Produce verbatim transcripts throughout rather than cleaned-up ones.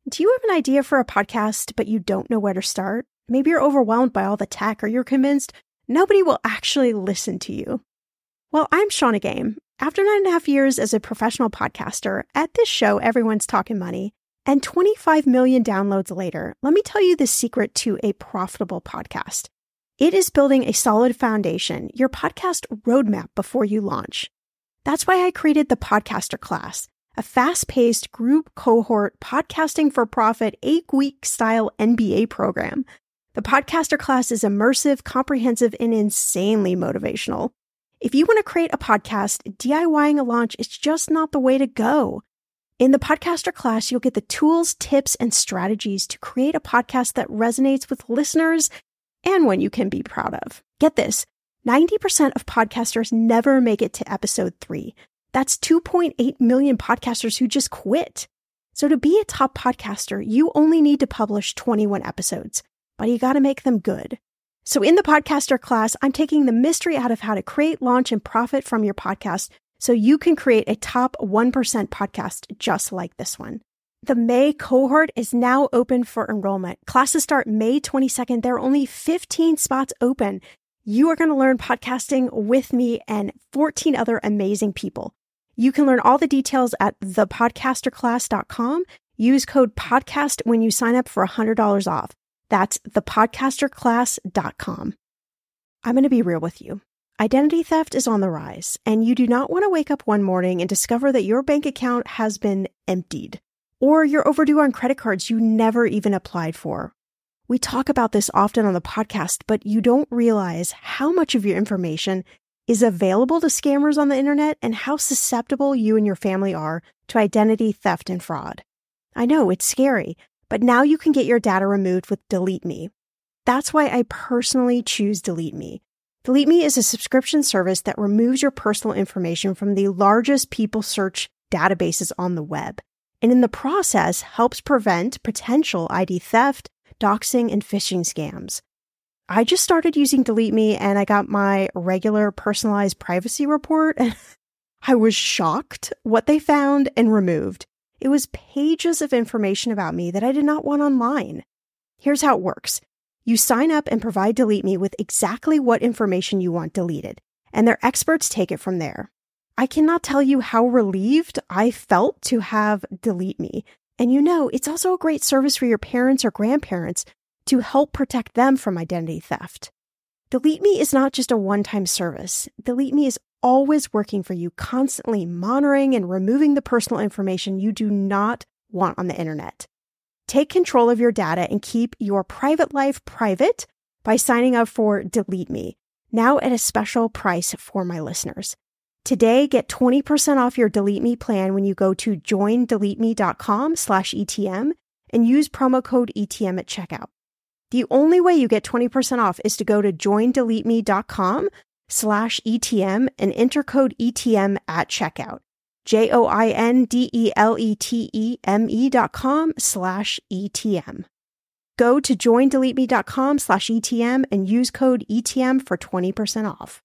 Do you have an idea for a podcast, but you don't know where to start? Maybe you're overwhelmed by all the tech, or you're convinced nobody will actually listen to you. Well, I'm Shannah Game. After nine and a half years as a professional podcaster, at this show, everyone's talking money, and twenty-five million downloads later, let me tell you the secret to a profitable podcast. It is building a solid foundation, your podcast roadmap before you launch. That's why I created the Podcaster Class, a fast-paced group cohort podcasting for profit eight-week style M B A program. The Podcaster Class is immersive, comprehensive, and insanely motivational. If you want to create a podcast, DIYing a launch is just not the way to go. In the Podcaster Class, you'll get the tools, tips, and strategies to create a podcast that resonates with listeners and one you can be proud of. Get this, ninety percent of podcasters never make it to episode three. That's two point eight million podcasters who just quit. So to be a top podcaster, you only need to publish twenty-one episodes, but you got to make them good. So in the Podcaster Class, I'm taking the mystery out of how to create, launch, and profit from your podcast so you can create a top one percent podcast just like this one. The May cohort is now open for enrollment. Classes start May twenty-second. There are only fifteen spots open. You are going to learn podcasting with me and fourteen other amazing people. You can learn all the details at the podcaster class dot com. Use code PODCAST when you sign up for one hundred dollars off. That's the podcaster class dot com. I'm going to be real with you. Identity theft is on the rise, and you do not want to wake up one morning and discover that your bank account has been emptied, or you're overdue on credit cards you never even applied for. We talk about this often on the podcast, but you don't realize how much of your information is available to scammers on the internet and how susceptible you and your family are to identity theft and fraud. I know it's scary, but now you can get your data removed with Delete Me. That's why I personally choose Delete Me. Delete Me is a subscription service that removes your personal information from the largest people search databases on the web, and in the process helps prevent potential I D theft, doxing, and phishing scams. I just started using Delete Me and I got my regular personalized privacy report and I was shocked what they found and removed. It was pages of information about me that I did not want online. Here's how it works. You sign up and provide Delete Me with exactly what information you want deleted, and their experts take it from there. I cannot tell you how relieved I felt to have Delete Me. And you know, it's also a great service for your parents or grandparents to help protect them from identity theft. Delete Me is not just a one-time service. Delete Me is always working for you, constantly monitoring and removing the personal information you do not want on the internet. Take control of your data and keep your private life private by signing up for Delete Me, now at a special price for my listeners. Today, get twenty percent off your Delete Me plan when you go to join delete me dot com slash E T M and use promo code E T M at checkout. The only way you get twenty percent off is to go to join delete me dot com slash E T M and enter code E T M at checkout. J O I N D E L E T E M E dot com slash E T M. Go to join delete me dot com slash E T M and use code E T M for twenty percent off.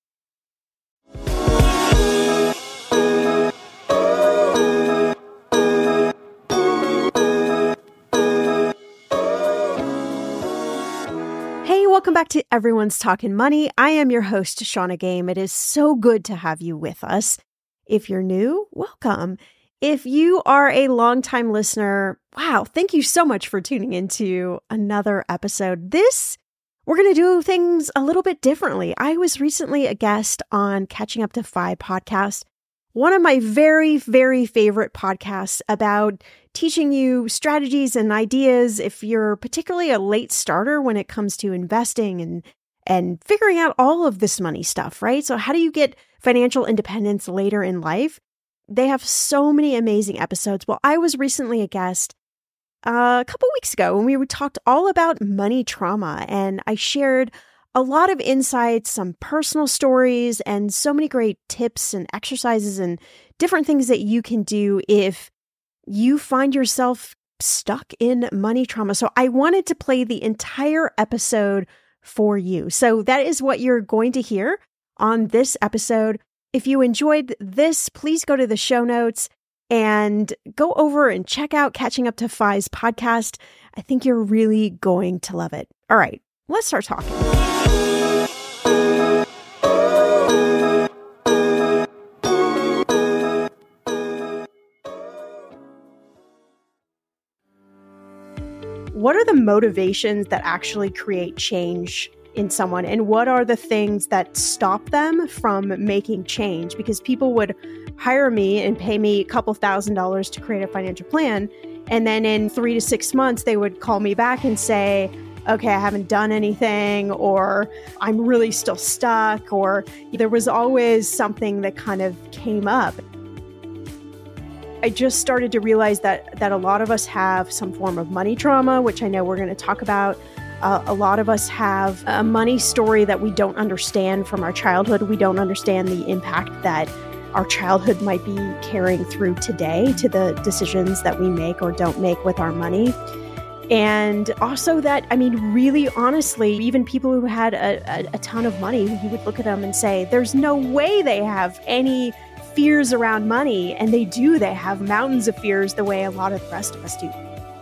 Welcome back to Everyone's Talking Money. I am your host, Shannah Game. It is so good to have you with us. If you're new, welcome. If you are a longtime listener, wow, thank you so much for tuning into another episode. This, we're going to do things a little bit differently. I was recently a guest on Catching Up to Five podcast, one of my very, very favorite podcasts about teaching you strategies and ideas if you're particularly a late starter when it comes to investing and and figuring out all of this money stuff, right? So how do you get financial independence later in life? They have so many amazing episodes. Well, I was recently a guest uh, a couple weeks ago when we talked all about money trauma, and I shared a lot of insights, some personal stories, and so many great tips and exercises and different things that you can do if you find yourself stuck in money trauma. So I wanted to play the entire episode for you. So that is what you're going to hear on this episode. If you enjoyed this, please go to the show notes and go over and check out Catching Up to Fi's podcast. I think you're really going to love it. All right, let's start talking. What are the motivations that actually create change in someone? And what are the things that stop them from making change? Because people would hire me and pay me a couple thousand dollars to create a financial plan. And then in three to six months, they would call me back and say, okay, I haven't done anything, or I'm really still stuck, or there was always something that kind of came up. I just started to realize that that a lot of us have some form of money trauma, which I know we're going to talk about. Uh, a lot of us have a money story that we don't understand from our childhood. We don't understand the impact that our childhood might be carrying through today to the decisions that we make or don't make with our money. And also that, I mean, really honestly, even people who had a, a, a ton of money, you would look at them and say, there's no way they have any fears around money. And they do. They have mountains of fears the way a lot of the rest of us do.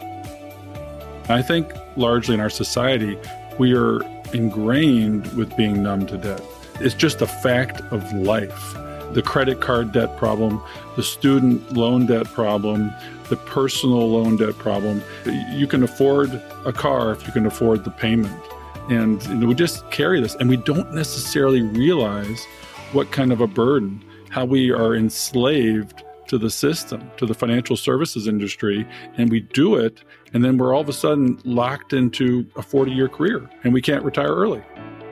I think largely in our society, we are ingrained with being numb to debt. It's just a fact of life. The credit card debt problem, the student loan debt problem, the personal loan debt problem. You can afford a car if you can afford the payment. And you know, we just carry this, and we don't necessarily realize what kind of a burden, how we are enslaved to the system, to the financial services industry, and we do it, and then we're all of a sudden locked into a forty-year career, and we can't retire early.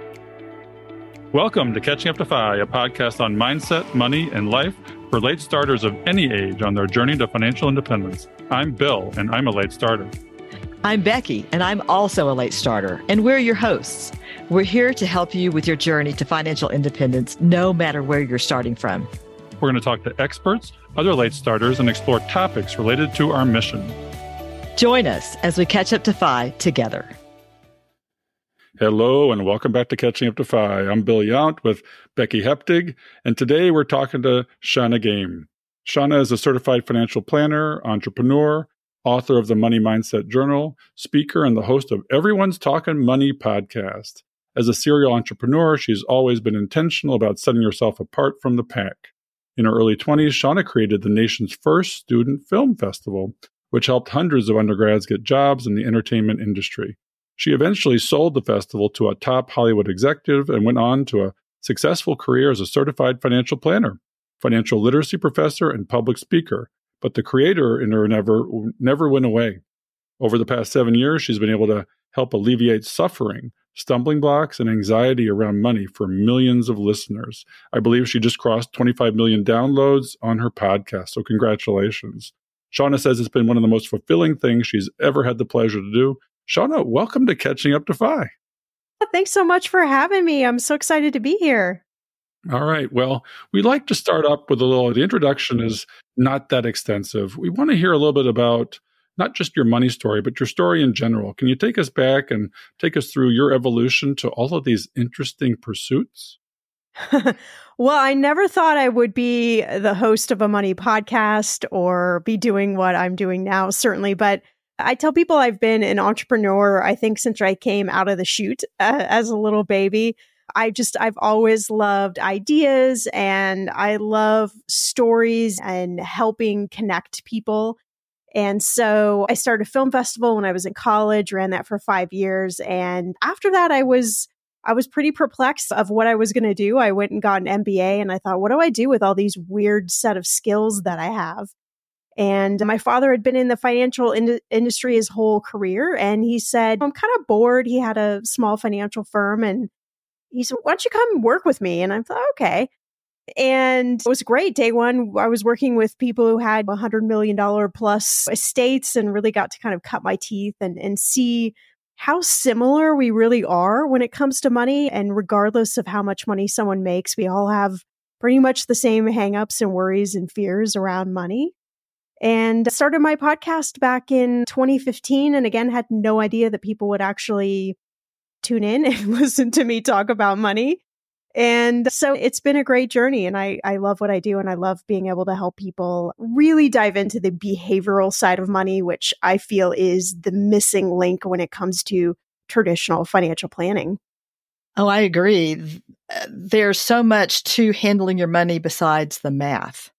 Welcome to Catching Up to Fi, a podcast on mindset, money, and life for late starters of any age on their journey to financial independence. I'm Bill, and I'm a late starter. I'm Becky, and I'm also a late starter, and we're your hosts. We're here to help you with your journey to financial independence, no matter where you're starting from. We're going to talk to experts, other late starters, and explore topics related to our mission. Join us as we catch up to Fi together. Hello, and welcome back to Catching Up to Fi. I'm Bill Yount with Becky Heptig, and today we're talking to Shawna Game. Shawna is a certified financial planner, entrepreneur, author of the Money Mindset Journal, speaker, and the host of Everyone's Talking Money podcast. As a serial entrepreneur, she's always been intentional about setting herself apart from the pack. In her early twenties, Shawna created the nation's first student film festival, which helped hundreds of undergrads get jobs in the entertainment industry. She eventually sold the festival to a top Hollywood executive and went on to a successful career as a certified financial planner, financial literacy professor, and public speaker. But the creator in her never, never went away. Over the past seven years, she's been able to help alleviate suffering, stumbling blocks, and anxiety around money for millions of listeners. I believe she just crossed twenty-five million downloads on her podcast, so congratulations. Shawna says it's been one of the most fulfilling things she's ever had the pleasure to do. Shawna, welcome to Catching Up to Fi. Thanks so much for having me. I'm so excited to be here. All right. Well, we'd like to start up with a little, the introduction is not that extensive. We want to hear a little bit about not just your money story, but your story in general. Can you take us back and take us through your evolution to all of these interesting pursuits? Well, I never thought I would be the host of a money podcast or be doing what I'm doing now, certainly. But I tell people I've been an entrepreneur, I think, since I came out of the chute uh, as a little baby. I just, I've always loved ideas, and I love stories and helping connect people. And so I started a film festival when I was in college, ran that for five years. And after that, I was, I was pretty perplexed of what I was going to do. I went and got an M B A, and I thought, what do I do with all these weird set of skills that I have? And my father had been in the financial in- industry his whole career. And he said, I'm kind of bored. He had a small financial firm, and he said, why don't you come work with me? And I thought, okay. And it was great. Day one, I was working with people who had one hundred million dollars plus estates, and really got to kind of cut my teeth and, and see how similar we really are when it comes to money. And regardless of how much money someone makes, we all have pretty much the same hangups and worries and fears around money. And started my podcast back in twenty fifteen. And again, had no idea that people would actually tune in and listen to me talk about money. And so it's been a great journey, and I, I love what I do, and I love being able to help people really dive into the behavioral side of money, which I feel is the missing link when it comes to traditional financial planning. Oh, I agree. There's so much to handling your money besides the math.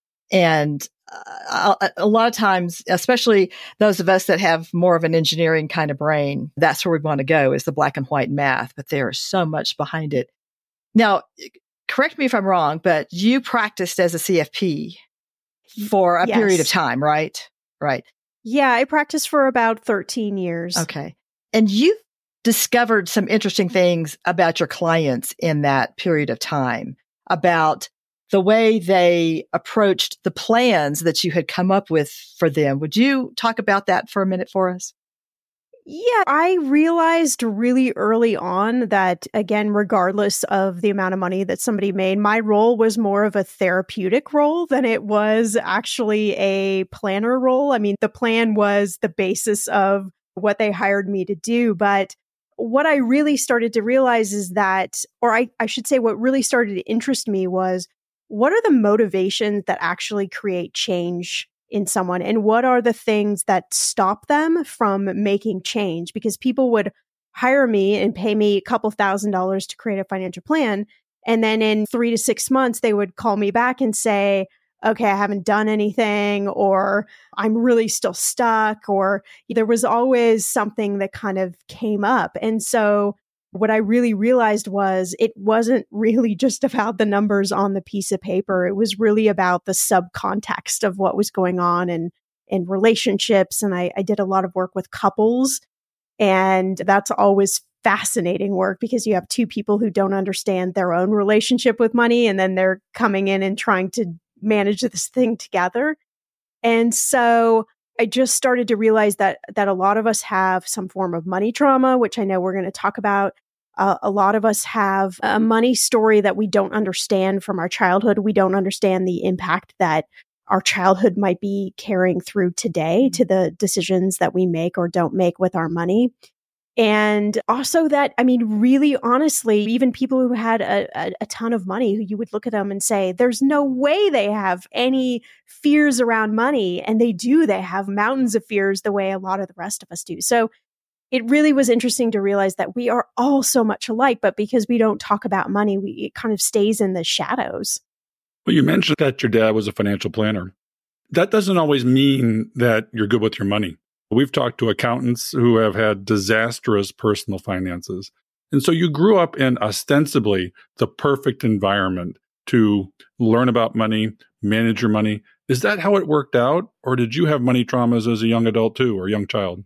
And uh, a lot of times, especially those of us that have more of an engineering kind of brain, that's where we want to go, is the black and white math. But there is so much behind it. Now, correct me if I'm wrong, but you practiced as a C F P for a Yes. period of time, right? Right. Yeah, I practiced for about thirteen years. Okay. And you discovered some interesting things about your clients in that period of time, about the way they approached the plans that you had come up with for them. Would you talk about that for a minute for us? Yeah, I realized really early on that, again, regardless of the amount of money that somebody made, my role was more of a therapeutic role than it was actually a planner role. I mean, the plan was the basis of what they hired me to do. But what I really started to realize is that, or I, I should say, what really started to interest me was, what are the motivations that actually create change in someone, and what are the things that stop them from making change? Because people would hire me and pay me a couple thousand dollars to create a financial plan. And then in three to six months, they would call me back and say, okay, I haven't done anything, or I'm really still stuck, or there was always something that kind of came up. And so what I really realized was it wasn't really just about the numbers on the piece of paper. It was really about the subcontext of what was going on and in relationships. And I, I did a lot of work with couples. And that's always fascinating work, because you have two people who don't understand their own relationship with money, and then they're coming in and trying to manage this thing together. And so I just started to realize that that a lot of us have some form of money trauma, which I know we're going to talk about. Uh, a lot of us have a money story that we don't understand from our childhood. We don't understand the impact that our childhood might be carrying through today to the decisions that we make or don't make with our money. And also that, I mean, really honestly, even people who had a, a, a ton of money, who you would look at them and say, there's no way they have any fears around money. And they do. They have mountains of fears the way a lot of the rest of us do. So it really was interesting to realize that we are all so much alike, but because we don't talk about money, we, it kind of stays in the shadows. Well, you mentioned that your dad was a financial planner. That doesn't always mean that you're good with your money. We've talked to accountants who have had disastrous personal finances. And so you grew up in ostensibly the perfect environment to learn about money, manage your money. Is that how it worked out? Or did you have money traumas as a young adult too, or young child?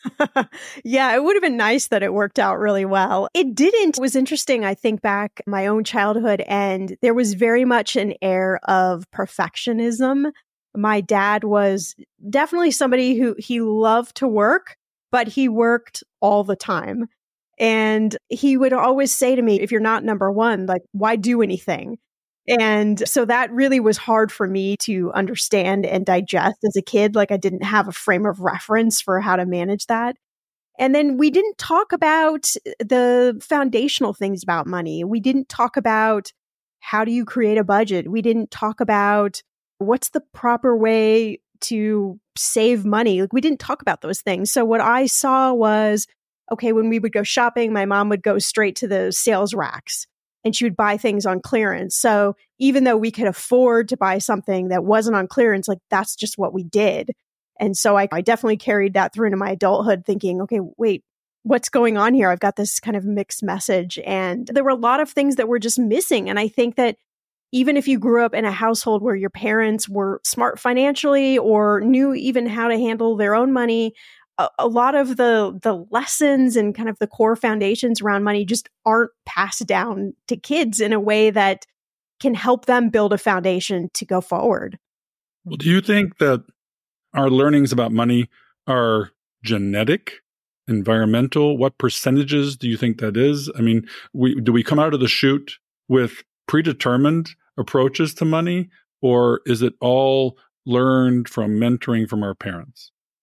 Yeah, it would have been nice that it worked out really well. It didn't. It was interesting. I think back my own childhood, and there was very much an air of perfectionism. My dad was definitely somebody who he loved to work, but he worked all the time. And he would always say to me, if you're not number one, like, why do anything? And so that really was hard for me to understand and digest as a kid. Like, I didn't have a frame of reference for how to manage that. And then we didn't talk about the foundational things about money. We didn't talk about how do you create a budget. We didn't talk about what's the proper way to save money. Like, we didn't talk about those things. So what I saw was, okay, when we would go shopping, my mom would go straight to the sales racks and she would buy things on clearance. So even though we could afford to buy something that wasn't on clearance, like, that's just what we did. And so I, I definitely carried that through into my adulthood, thinking, okay, wait, what's going on here? I've got this kind of mixed message. And there were a lot of things that were just missing. And I think that even if you grew up in a household where your parents were smart financially or knew even how to handle their own money, a, a lot of the the lessons and kind of the core foundations around money just aren't passed down to kids in a way that can help them build a foundation to go forward. Well, do you think that our learnings about money are genetic, environmental? What percentages do you think that is? I mean, we, do we come out of the chute with predetermined approaches to money, or is it all learned from mentoring from our parents?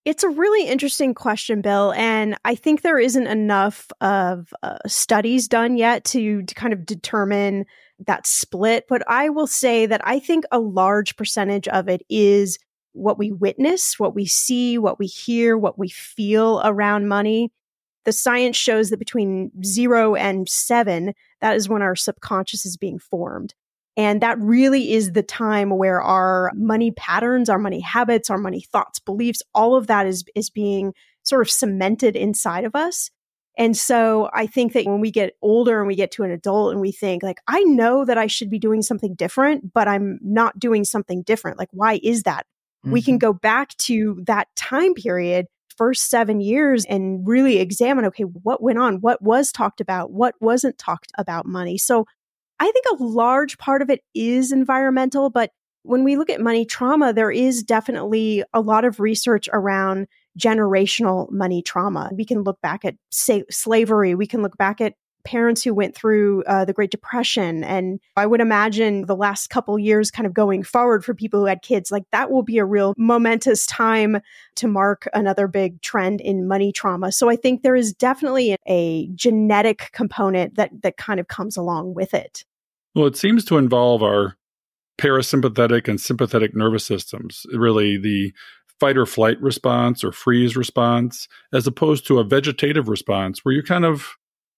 It's a really interesting question, Bill. And I think there isn't enough of uh, studies done yet to, to kind of determine that split. But I will say that I think a large percentage of it is what we witness, what we see, what we hear, what we feel around money. The science shows that between zero and seven, that is when our subconscious is being formed. And that really is the time where our money patterns, our money habits, our money thoughts, beliefs, all of that is, is being sort of cemented inside of us. And so I think that when we get older and we get to an adult and we think like, I know that I should be doing something different, but I'm not doing something different. Like, why is that? Mm-hmm. We can go back to that time period, first seven years, and really examine, okay, what went on? What was talked about? What wasn't talked about money? So I think a large part of it is environmental, but when we look at money trauma, there is definitely a lot of research around generational money trauma. We can look back at, say, slavery. We can look back at parents who went through uh, the Great Depression. And I would imagine the last couple years kind of going forward for people who had kids, like that will be a real momentous time to mark another big trend in money trauma. So I think there is definitely a genetic component that that kind of comes along with it. Well, it seems to involve our parasympathetic and sympathetic nervous systems, really the fight or flight response or freeze response, as opposed to a vegetative response where you're kind of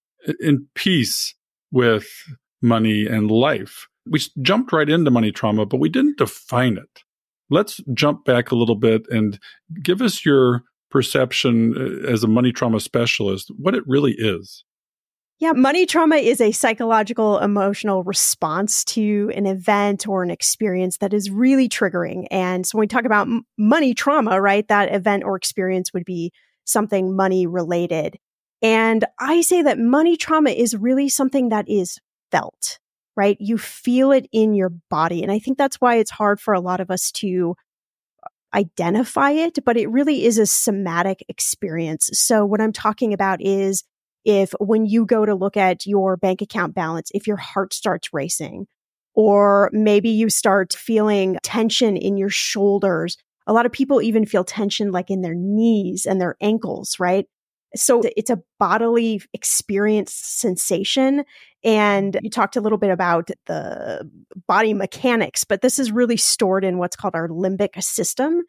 in peace with money and life. We jumped right into money trauma, but we didn't define it. Let's jump back a little bit and give us your perception as a money trauma specialist, what it really is. Yeah, money trauma is a psychological, emotional response to an event or an experience that is really triggering. And so when we talk about m- money trauma, right, that event or experience would be something money related. And I say that money trauma is really something that is felt, right? You feel it in your body. And I think that's why it's hard for a lot of us to identify it, but it really is a somatic experience. So what I'm talking about is if when you go to look at your bank account balance, if your heart starts racing, or maybe you start feeling tension in your shoulders. A lot of people even feel tension like in their knees and their ankles, right? So it's a bodily experience sensation. And you talked a little bit about the body mechanics, but this is really stored in what's called our limbic system.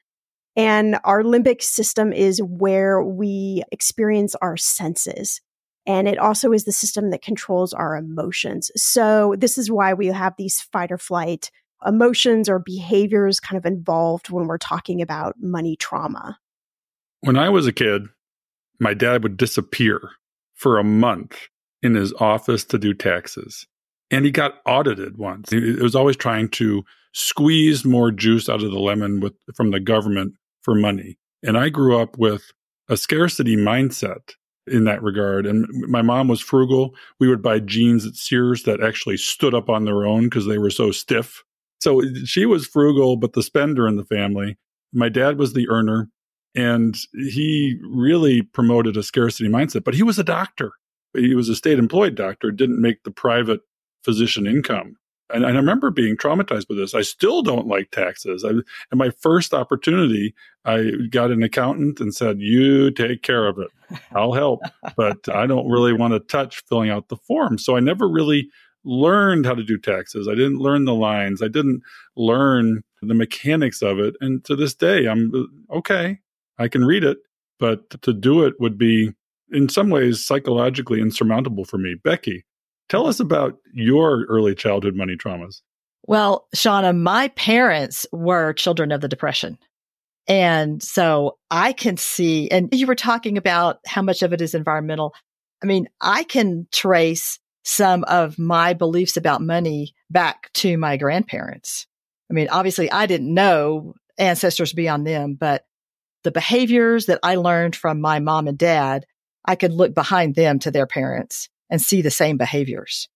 And our limbic system is where we experience our senses. And it also is the system that controls our emotions. So this is why we have these fight or flight emotions or behaviors kind of involved when we're talking about money trauma. When I was a kid, my dad would disappear for a month in his office to do taxes. And he got audited once. He was always trying to squeeze more juice out of the lemon with, from the government for money. And I grew up with a scarcity mindset in that regard. And my mom was frugal. We would buy jeans at Sears that actually stood up on their own because they were so stiff. So she was frugal, but the spender in the family. My dad was the earner, and he really promoted a scarcity mindset. But he was a doctor. He was a state-employed doctor, didn't make the private physician income. And I remember being traumatized with this. I still don't like taxes. I, and my first opportunity, I got an accountant and said, you take care of it. I'll help. But I don't really want to touch filling out the form. So I never really learned how to do taxes. I didn't learn the lines. I didn't learn the mechanics of it. And to this day, I'm okay. I can read it. But to do it would be, in some ways, psychologically insurmountable for me. Becky, tell us about your early childhood money traumas. Well, Shauna, my parents were children of the Depression. And so I can see, and you were talking about how much of it is environmental. I mean, I can trace some of my beliefs about money back to my grandparents. I mean, obviously I didn't know ancestors beyond them, but the behaviors that I learned from my mom and dad, I could look behind them to their parents and see the same behaviors.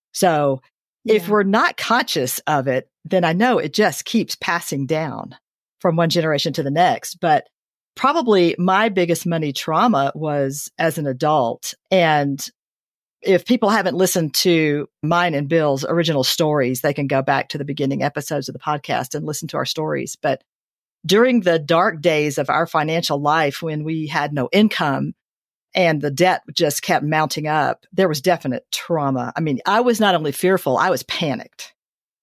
So yeah. If we're not conscious of it, then I know it just keeps passing down from one generation to the next. But probably my biggest money trauma was as an adult. And if people haven't listened to mine and Bill's original stories, they can go back to the beginning episodes of the podcast and listen to our stories. But during the dark days of our financial life when we had no income and the debt just kept mounting up, there was definite trauma. I mean, I was not only fearful, I was panicked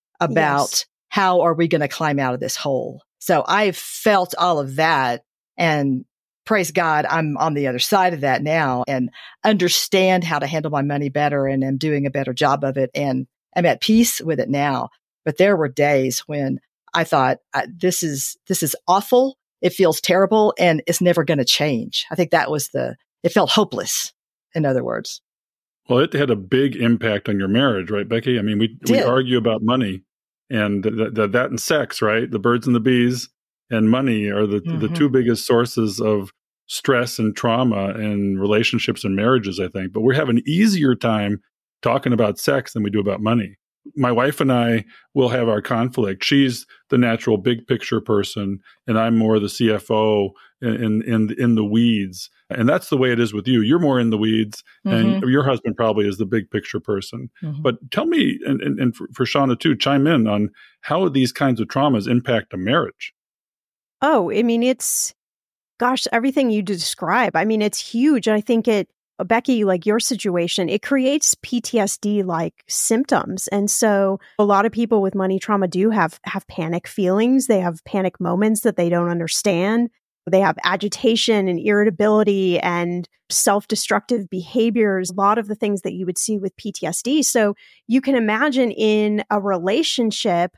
about Yes. how are we going to climb out of this hole. So I felt all of that, and praise God, I'm on the other side of that now and understand how to handle my money better and am doing a better job of it. And I'm at peace with it now. But there were days when I thought, this is, this is awful. It feels terrible and it's never going to change. I think that was the, it felt hopeless, in other words. Well, it had a big impact on your marriage, right, Becky? I mean, we, we argue about money and th- th- that and sex, right? The birds and the bees and money are the, mm-hmm. the two biggest sources of stress and trauma in relationships and marriages, I think. But we have an easier time talking about sex than we do about money. My wife and I will have our conflict. She's the natural big picture person, and I'm more the C F O in in in the weeds. And that's the way it is with you. You're more in the weeds, mm-hmm. and your husband probably is the big picture person. Mm-hmm. But tell me, and, and, and for, for Shauna too, chime in on how these kinds of traumas impact a marriage. Oh, I mean, it's, gosh, everything you describe. I mean, it's huge. I think it, Becky, like your situation, it creates P T S D-like symptoms. And so a lot of people with money trauma do have, have panic feelings. They have panic moments that they don't understand. They have agitation and irritability and self-destructive behaviors, a lot of the things that you would see with P T S D. So you can imagine in a relationship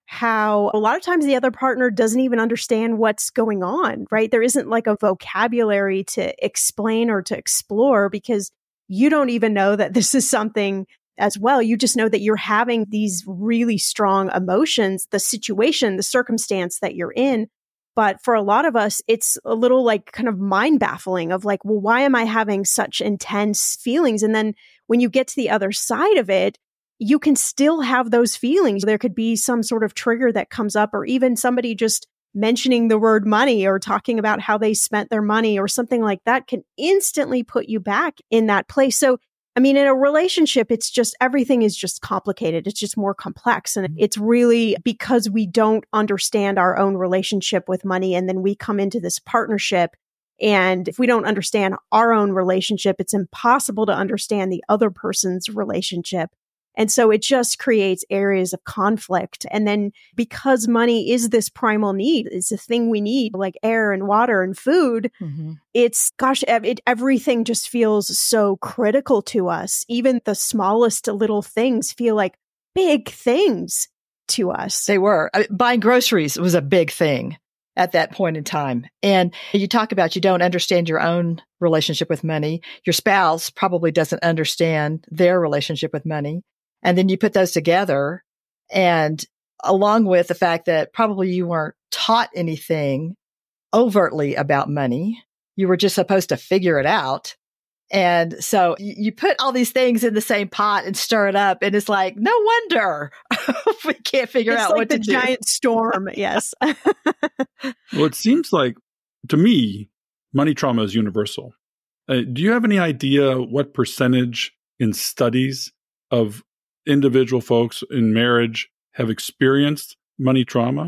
how a lot of times the other partner doesn't even understand what's going on, right? There isn't like a vocabulary to explain or to explore because you don't even know that this is something as well. You just know that you're having these really strong emotions, the situation, the circumstance that you're in. But for a lot of us, it's a little like kind of mind baffling of like, well, why am I having such intense feelings? And then when you get to the other side of it, you can still have those feelings. There could be some sort of trigger that comes up, or even somebody just mentioning the word money or talking about how they spent their money or something like that can instantly put you back in that place. So, I mean, in a relationship, it's just everything is just complicated. It's just more complex. And it's really because we don't understand our own relationship with money. And then we come into this partnership. And if we don't understand our own relationship, it's impossible to understand the other person's relationship. And so it just creates areas of conflict. And then because money is this primal need, it's a thing we need, like air and water and food, mm-hmm. it's, gosh, it, everything just feels so critical to us. Even the smallest little things feel like big things to us. They were. I mean, buying groceries was a big thing at that point in time. And you talk about you don't understand your own relationship with money. Your spouse probably doesn't understand their relationship with money. And then you put those together, and along with the fact that probably you weren't taught anything overtly about money, you were just supposed to figure it out. And so you put all these things in the same pot and stir it up. And it's like, no wonder we can't figure it's out like what the to do. Giant storm. Yes. Well, it seems like, to me, money trauma is universal. Uh, do you have any idea what percentage in studies of individual folks in marriage have experienced money trauma?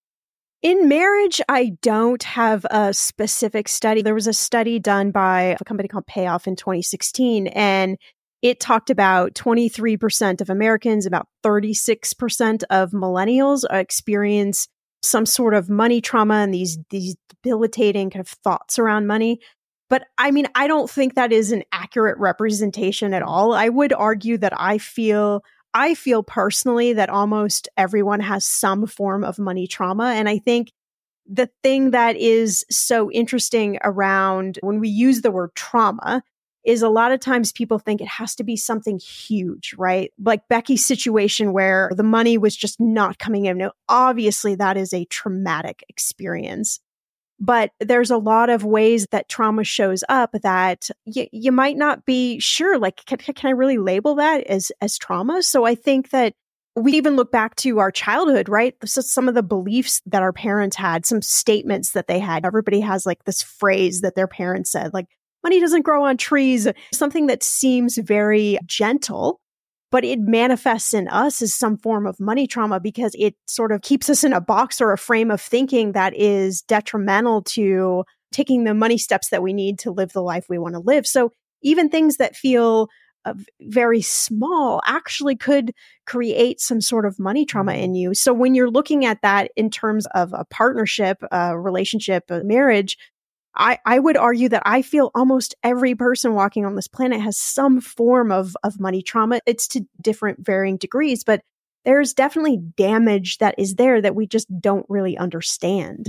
In marriage, I don't have a specific study. There was a study done by a company called Payoff in twenty sixteen, and it talked about twenty-three percent of Americans, about thirty-six percent of millennials experience some sort of money trauma and these, these debilitating kind of thoughts around money. But I mean, I don't think that is an accurate representation at all. I would argue that I feel, I feel personally that almost everyone has some form of money trauma. And I think the thing that is so interesting around when we use the word trauma is a lot of times people think it has to be something huge, right? Like Becky's situation where the money was just not coming in. Now, obviously that is a traumatic experience. But there's a lot of ways that trauma shows up that y- you might not be sure, like, can, can I really label that as, as trauma? So I think that we even look back to our childhood, right? So some of the beliefs that our parents had, some statements that they had. Everybody has like this phrase that their parents said, like, money doesn't grow on trees, something that seems very gentle. but it manifests in us as some form of money trauma because it sort of keeps us in a box or a frame of thinking that is detrimental to taking the money steps that we need to live the life we want to live. So even things that feel uh, very small actually could create some sort of money trauma in you. So when you're looking at that in terms of a partnership, a relationship, a marriage, I, I would argue that I feel almost every person walking on this planet has some form of, of money trauma. It's to different varying degrees, but there's definitely damage that is there that we just don't really understand.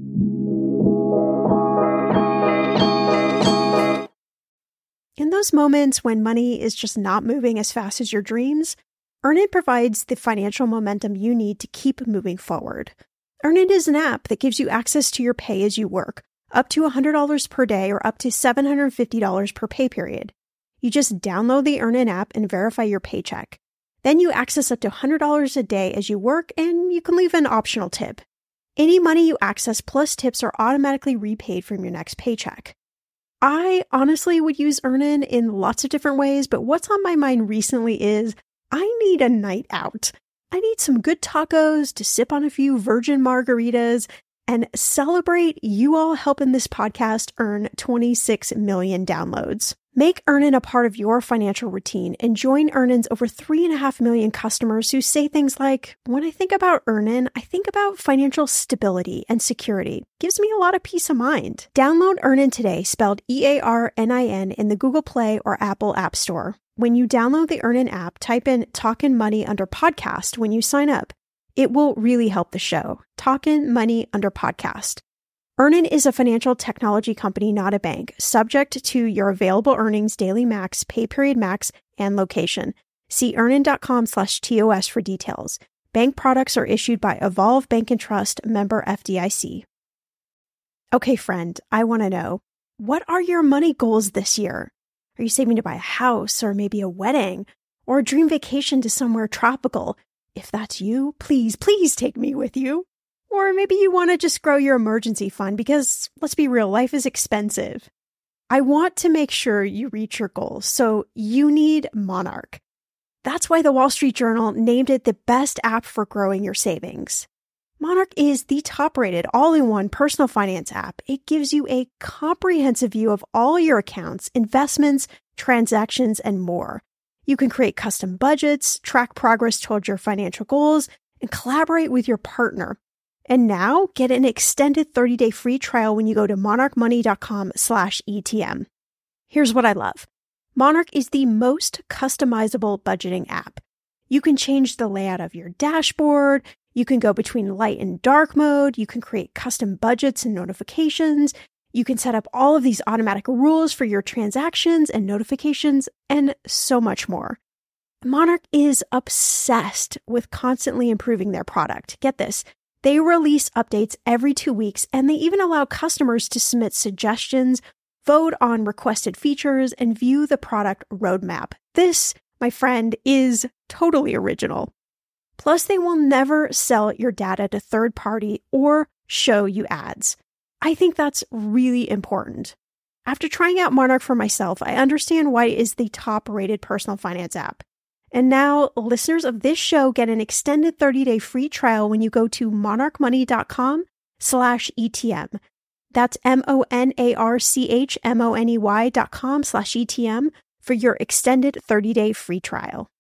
In those moments when money is just not moving as fast as your dreams, Earnin provides the financial momentum you need to keep moving forward. Earnin is an app that gives you access to your pay as you work, up to one hundred dollars per day or up to seven hundred fifty dollars per pay period. You just download the Earnin app and verify your paycheck. Then you access up to one hundred dollars a day as you work, and you can leave an optional tip. Any money you access plus tips are automatically repaid from your next paycheck. I honestly would use Earnin in lots of different ways, but what's on my mind recently is I need a night out. I need some good tacos to sip on a few virgin margaritas and celebrate you all helping this podcast earn twenty-six million downloads. Make Earnin a part of your financial routine and join Earnin's over three and a half million customers who say things like, when I think about Earnin, I think about financial stability and security. Gives me a lot of peace of mind. Download Earnin today, spelled E A R N I N, in the Google Play or Apple App Store. When you download the Earnin app, type in Talkin' Money under podcast when you sign up. It will really help the show. Talkin' Money under podcast. Earnin is a financial technology company, not a bank, subject to your available earnings, daily max, pay period max, and location. See earnin.com slash TOS for details. Bank products are issued by Evolve Bank and Trust, member F D I C. Okay, friend, I want to know, what are your money goals this year? Are you saving to buy a house or maybe a wedding or a dream vacation to somewhere tropical? If that's you, please, please take me with you. Or maybe you want to just grow your emergency fund because, let's be real, life is expensive. I want to make sure you reach your goals, so you need Monarch. That's why the Wall Street Journal named it the best app for growing your savings. Monarch is the top-rated all-in-one personal finance app. It gives you a comprehensive view of all your accounts, investments, transactions, and more. You can create custom budgets, track progress towards your financial goals, and collaborate with your partner. And now, get an extended thirty-day free trial when you go to monarchmoney.com slash ETM. Here's what I love. Monarch is the most customizable budgeting app. You can change the layout of your dashboard. You can go between light and dark mode. You can create custom budgets and notifications. You can set up all of these automatic rules for your transactions and notifications, and so much more. Monarch is obsessed with constantly improving their product. Get this. They release updates every two weeks, and they even allow customers to submit suggestions, vote on requested features, and view the product roadmap. This, my friend, is totally original. Plus, they will never sell your data to third party or show you ads. I think that's really important. After trying out Monarch for myself, I understand why it is the top-rated personal finance app. And now, listeners of this show get an extended thirty-day free trial when you go to monarchmoney.com slash ETM. That's M-O-N-A-R-C-H-M-O-N-E-Y dot com slash ETM for your extended thirty-day free trial.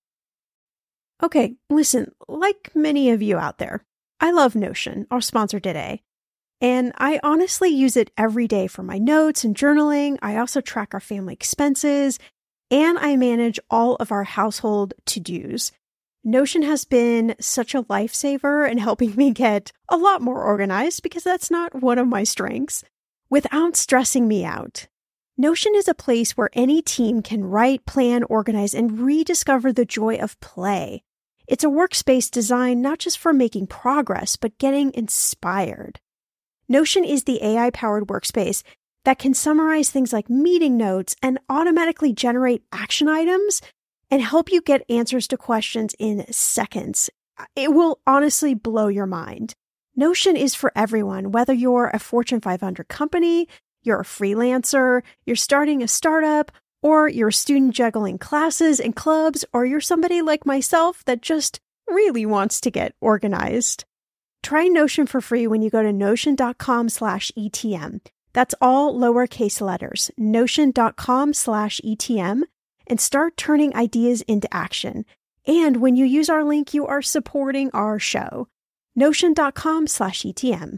Okay, listen, like many of you out there, I love Notion, our sponsor today. And I honestly use it every day for my notes and journaling. I also track our family expenses, and I manage all of our household to-dos. Notion has been such a lifesaver in helping me get a lot more organized because that's not one of my strengths, without stressing me out. Notion is a place where any team can write, plan, organize, and rediscover the joy of play. It's a workspace designed not just for making progress, but getting inspired. Notion is the A I-powered workspace that can summarize things like meeting notes and automatically generate action items and help you get answers to questions in seconds. It will honestly blow your mind. Notion is for everyone, whether you're a Fortune five hundred company, you're a freelancer, you're starting a startup, Or you're a student juggling classes and clubs, or you're somebody like myself that just really wants to get organized. Try Notion for free when you go to notion.com slash ETM. That's all lowercase letters, notion.com slash ETM, and start turning ideas into action. And when you use our link, you are supporting our show. Notion.com slash ETM.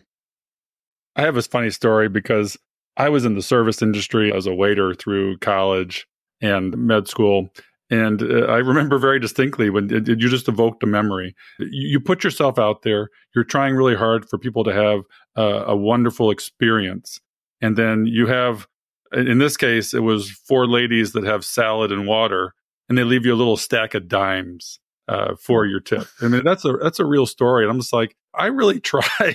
I have this funny story because I was in the service industry as a waiter through college and med school. And uh, I remember very distinctly when it, it, you just evoked a memory. You, you put yourself out there. You're trying really hard for people to have uh, a wonderful experience. And then you have, in this case, it was four ladies that have salad and water, and they leave you a little stack of dimes uh, for your tip. I mean, that's a that's a real story. And I'm just like, I really tried.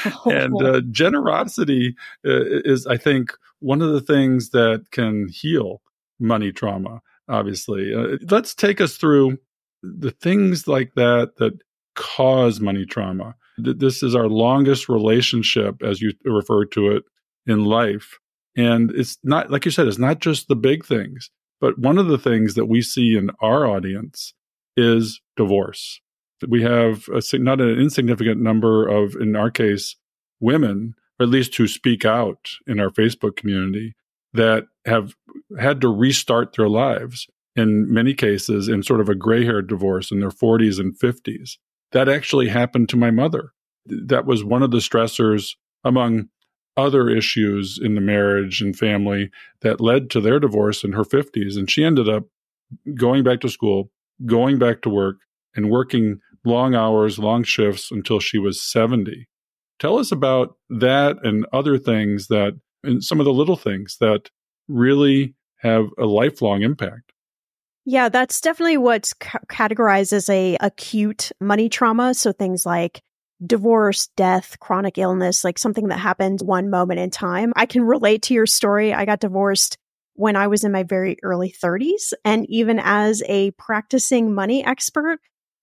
And uh, generosity uh, is, I think, one of the things that can heal money trauma, obviously. Uh, let's take us through the things like that that cause money trauma. This is our longest relationship, as you refer to it, in life. And it's not, like you said, it's not just the big things, but one of the things that we see in our audience is divorce. We have a, not an insignificant number of, in our case, women, or at least who speak out in our Facebook community, that have had to restart their lives, in many cases, in sort of a gray-haired divorce in their forties and fifties. That actually happened to my mother. That was one of the stressors, among other issues in the marriage and family, that led to their divorce in her fifties. And she ended up going back to school, going back to work, and working long hours, long shifts until she was seventy. Tell us about that and other things that, and some of the little things that really have a lifelong impact. Yeah, that's definitely what's ca- categorized as a acute money trauma. So things like divorce, death, chronic illness, like something that happened one moment in time. I can relate to your story. I got divorced when I was in my very early thirties. And even as a practicing money expert,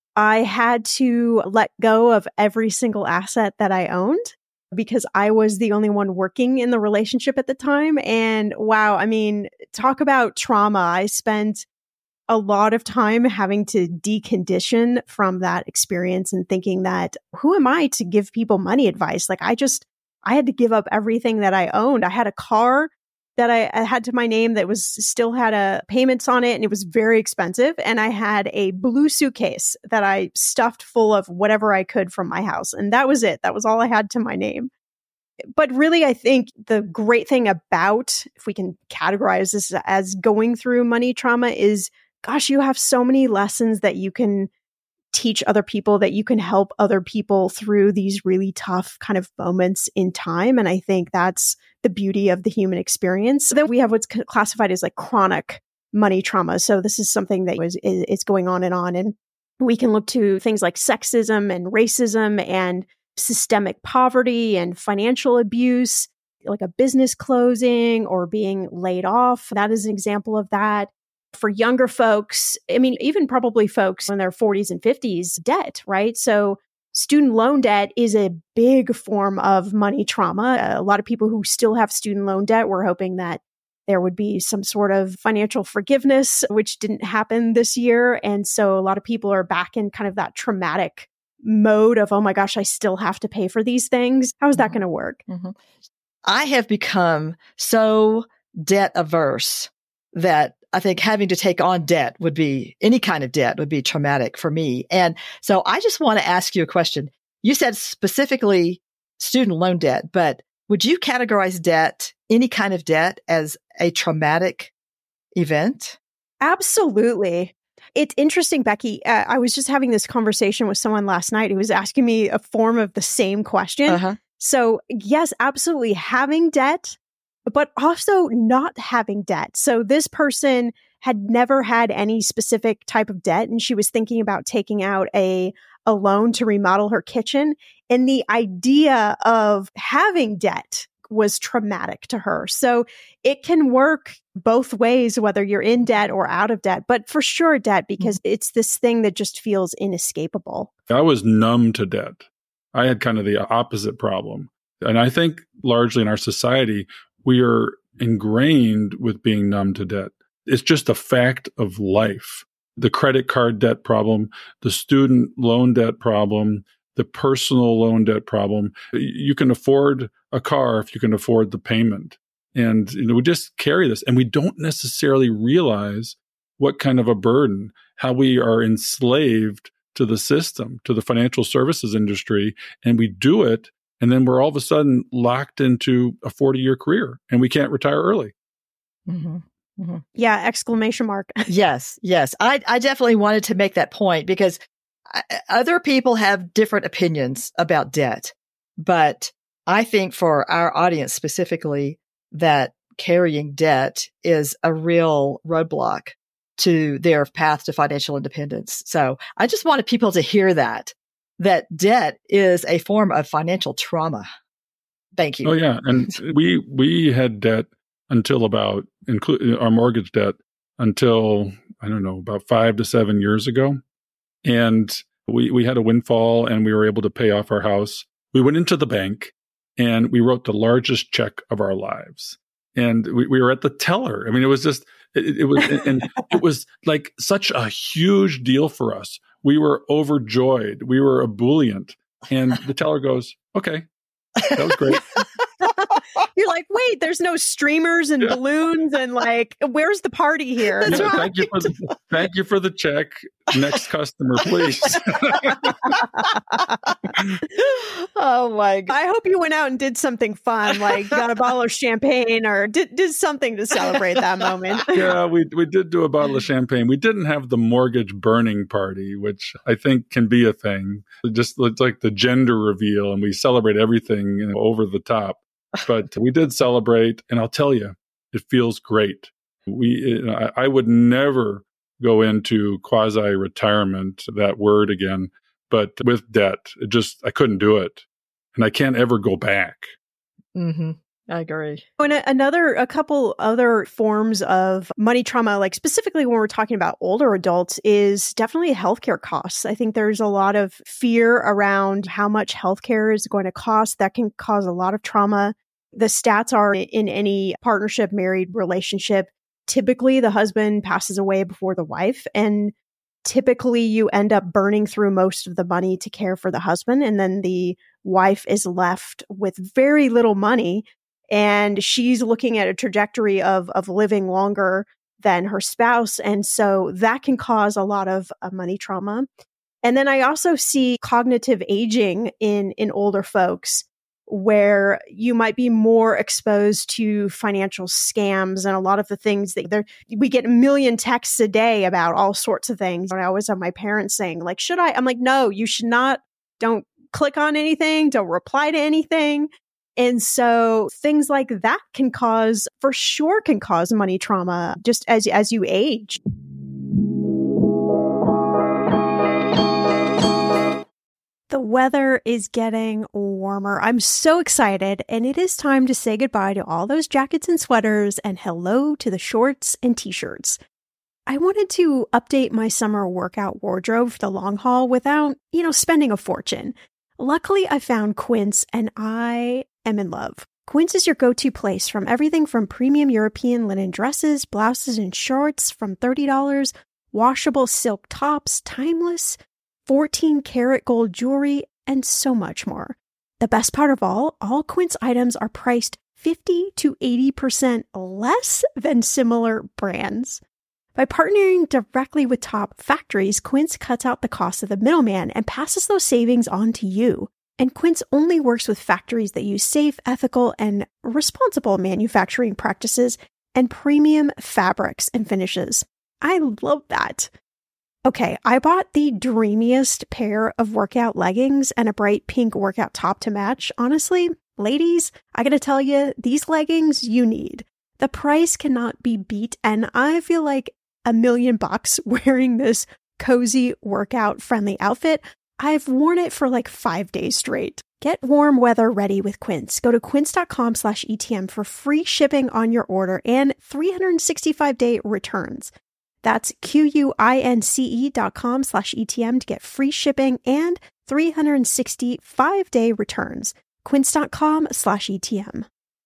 I had to let go of every single asset that I owned because I was the only one working in the relationship at the time. And wow, I mean, talk about trauma. I spent a lot of time having to decondition from that experience and thinking that, who am I to give people money advice? Like I just, I had to give up everything that I owned. I had a car that I, I had to my name that was still had a payments on it, and it was very expensive. And I had a blue suitcase that I stuffed full of whatever I could from my house. And that was it. That was all I had to my name. But really, I think the great thing about, if we can categorize this as going through money trauma, is gosh, you have so many lessons that you can teach other people, that you can help other people through these really tough kind of moments in time. And I think that's the beauty of the human experience. So then we have what's classified as like chronic money trauma. So this is something that is, is going on and on. And we can look to things like sexism and racism and systemic poverty and financial abuse, like a business closing or being laid off. That is an example of that. For younger folks, I mean, even probably folks in their forties and fifties, debt, right? So student loan debt is a big form of money trauma. A lot of people who still have student loan debt, we're hoping that there would be some sort of financial forgiveness, which didn't happen this year. And so a lot of people are back in kind of that traumatic mode of, oh my gosh, I still have to pay for these things. How is that Mm-hmm. going to work? Mm-hmm. I have become so debt averse that I think having to take on debt would be, any kind of debt would be traumatic for me. And so I just want to ask you a question. You said specifically student loan debt, but would you categorize debt, any kind of debt, as a traumatic event? Absolutely. It's interesting, Becky. Uh, I was just having this conversation with someone last night who was asking me a form of the same question. Uh-huh. So yes, absolutely having debt, but also not having debt. So this person had never had any specific type of debt, and she was thinking about taking out a, a loan to remodel her kitchen. And the idea of having debt was traumatic to her. So it can work both ways, whether you're in debt or out of debt, but for sure debt, because mm-hmm. it's this thing that just feels inescapable. I was numb to debt. I had kind of the opposite problem. And I think largely in our society, we are ingrained with being numb to debt. It's just a fact of life. The credit card debt problem, the student loan debt problem, the personal loan debt problem. You can afford a car if you can afford the payment. And you know, we just carry this, and we don't necessarily realize what kind of a burden, how we are enslaved to the system, to the financial services industry, and we do it, and then we're all of a sudden locked into a forty-year career, and we can't retire early. Mm-hmm. Mm-hmm. Yeah, exclamation mark. Yes, yes. I, I definitely wanted to make that point because I, other people have different opinions about debt. But I think for our audience specifically, that carrying debt is a real roadblock to their path to financial independence. So I just wanted people to hear that, that debt is a form of financial trauma. Thank you. Oh, yeah. And we we had debt until about, including our mortgage debt, until, I don't know, about five to seven years ago. And we, we had a windfall and we were able to pay off our house. We went into the bank and we wrote the largest check of our lives. And we, we were at the teller. I mean, it was just, it, it was, and it was like such a huge deal for us. We were overjoyed. We were ebullient. And the teller goes, okay, that was great. You're like, wait, there's no streamers and Yeah. balloons and like, where's the party here? That's Yeah, right. Thank you for the, thank you for the check. Next customer, please. Oh my God. I hope you went out and did something fun, like got a bottle of champagne or did, did something to celebrate that moment. Yeah, we we did do a bottle of champagne. We didn't have the mortgage burning party, which I think can be a thing. It just it's like the gender reveal, and we celebrate everything, you know, over the top. But we did celebrate, and I'll tell you, it feels great. We, you know, I, I would never go into quasi-retirement, that word again, but with debt, it just, I couldn't do it. And I can't ever go back. Mm-hmm. I agree. And a- another, a couple other forms of money trauma, like specifically when we're talking about older adults, is definitely healthcare costs. I think there's a lot of fear around how much healthcare is going to cost. That can cause a lot of trauma. The stats are in any partnership, married relationship, typically the husband passes away before the wife. And typically you end up burning through most of the money to care for the husband. And then the wife is left with very little money. And she's looking at a trajectory of, of living longer than her spouse. And so that can cause a lot of uh, money trauma. And then I also see cognitive aging in, in older folks, where you might be more exposed to financial scams and a lot of the things that they're, we get a million texts a day about all sorts of things. And I always have my parents saying, like, should I? I'm like, no, you should not. Don't click on anything. Don't reply to anything. And so things like that can cause, for sure, can cause money trauma just as, as you age. The weather is getting warmer. I'm so excited, and it is time to say goodbye to all those jackets and sweaters and hello to the shorts and t-shirts. I wanted to update my summer workout wardrobe for the long haul without, you know, spending a fortune. Luckily, I found Quince, and I am in love. Quince is your go-to place from everything from premium European linen dresses, blouses, and shorts from thirty dollars, washable silk tops, timeless fourteen karat gold jewelry, and so much more. The best part of all, all Quince items are priced fifty to eighty percent less than similar brands. By partnering directly with top factories, Quince cuts out the cost of the middleman and passes those savings on to you. And Quince only works with factories that use safe, ethical, and responsible manufacturing practices and premium fabrics and finishes. I love that. Okay, I bought the dreamiest pair of workout leggings and a bright pink workout top to match. Honestly, ladies, I gotta tell you, these leggings you need. The price cannot be beat, and I feel like a million bucks wearing this cozy workout friendly outfit. I've worn it for like five days straight. Get warm weather ready with Quince. Go to quince.com slash ETM for free shipping on your order and three hundred sixty-five day returns. That's Q-U-I-N-C-E dot com slash ETM to get free shipping and three hundred sixty-five day returns. Quince.com slash ETM.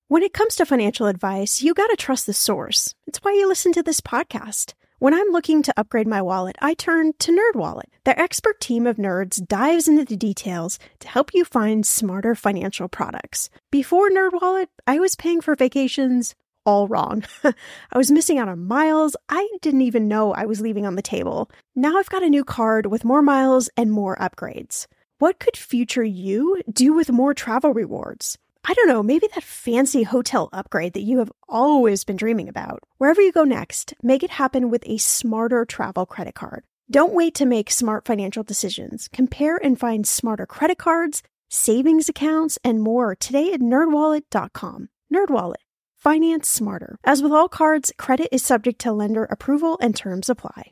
When it comes to financial advice, you gotta trust the source. It's why you listen to this podcast. When I'm looking to upgrade my wallet, I turn to NerdWallet. Their expert team of nerds dives into the details to help you find smarter financial products. Before NerdWallet, I was paying for vacations all wrong. I was missing out on miles I didn't even know I was leaving on the table. Now I've got a new card with more miles and more upgrades. What could future you do with more travel rewards? I don't know, maybe that fancy hotel upgrade that you have always been dreaming about. Wherever you go next, make it happen with a smarter travel credit card. Don't wait to make smart financial decisions. Compare and find smarter credit cards, savings accounts, and more today at nerd wallet dot com. NerdWallet. Finance smarter. As with all cards, credit is subject to lender approval and terms apply.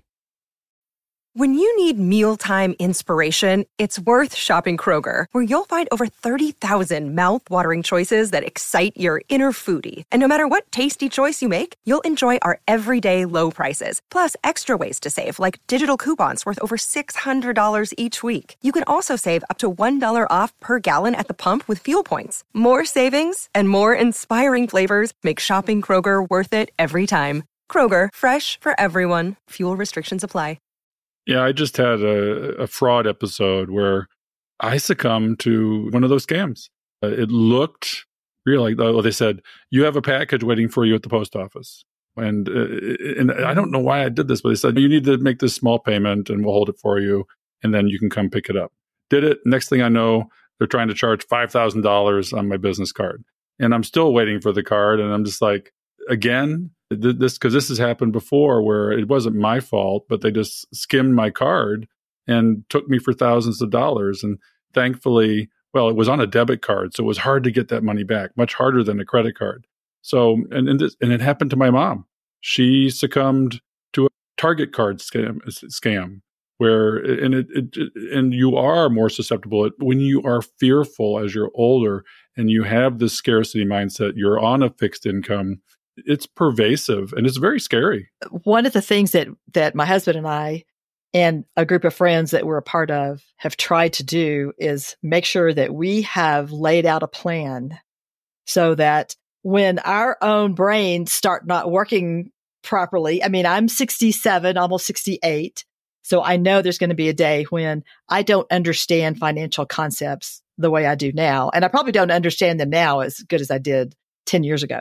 When you need mealtime inspiration, it's worth shopping Kroger, where you'll find over thirty thousand mouth-watering choices that excite your inner foodie. And no matter what tasty choice you make, you'll enjoy our everyday low prices, plus extra ways to save, like digital coupons worth over six hundred dollars each week. You can also save up to one dollar off per gallon at the pump with fuel points. More savings and more inspiring flavors make shopping Kroger worth it every time. Kroger, fresh for everyone. Fuel restrictions apply. Yeah, I just had a, a fraud episode where I succumbed to one of those scams. Uh, it looked real, like, oh, they said, you have a package waiting for you at the post office. And, uh, and I don't know why I did this, but they said, you need to make this small payment and we'll hold it for you. And then you can come pick it up. Did it. Next thing I know, they're trying to charge five thousand dollars on my business card. And I'm still waiting for the card. And I'm just like, again? This because this has happened before where it wasn't my fault, but they just skimmed my card and took me for thousands of dollars. And thankfully, well, it was on a debit card, so it was hard to get that money back, much harder than a credit card. So, and and, this, and it happened to my mom. She succumbed to a Target card scam, scam where, and it, it and you are more susceptible when you are fearful as you're older and you have this scarcity mindset. You're on a fixed income. It's pervasive and it's very scary. One of the things that, that my husband and I and a group of friends that we're a part of have tried to do is make sure that we have laid out a plan so that when our own brains start not working properly, I mean, I'm sixty-seven, almost sixty-eight. So I know there's going to be a day when I don't understand financial concepts the way I do now. And I probably don't understand them now as good as I did ten years ago.